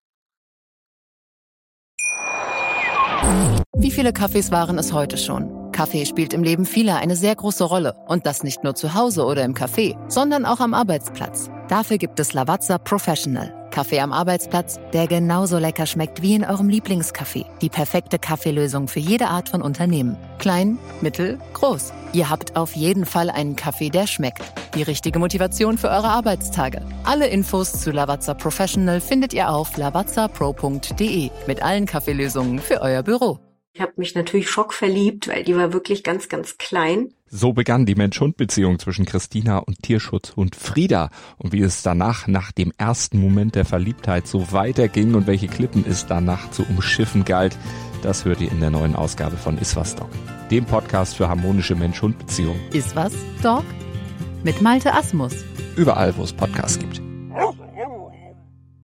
Wie viele Kaffees waren es heute schon? Kaffee spielt im Leben vieler eine sehr große Rolle. Und das nicht nur zu Hause oder im Café, sondern auch am Arbeitsplatz. Dafür gibt es Lavazza Professional. Kaffee am Arbeitsplatz, der genauso lecker schmeckt wie in eurem Lieblingscafé. Die perfekte Kaffeelösung für jede Art von Unternehmen. Klein, mittel, groß. Ihr habt auf jeden Fall einen Kaffee, der schmeckt. Die richtige Motivation für eure Arbeitstage. Alle Infos zu Lavazza Professional findet ihr auf lavazza pro punkt de mit allen Kaffeelösungen für euer Büro. Ich habe mich natürlich schockverliebt, weil die war wirklich ganz, ganz klein. So begann die Mensch-Hund-Beziehung zwischen Christina und Tierschutzhund Frieda. Und wie es danach, nach dem ersten Moment der Verliebtheit, so weiterging und welche Klippen es danach zu umschiffen galt, das hört ihr in der neuen Ausgabe von Iswas Dog, dem Podcast für harmonische Mensch-Hund-Beziehungen. Iswas Dog? Mit Malte Asmus. Überall, wo es Podcasts gibt.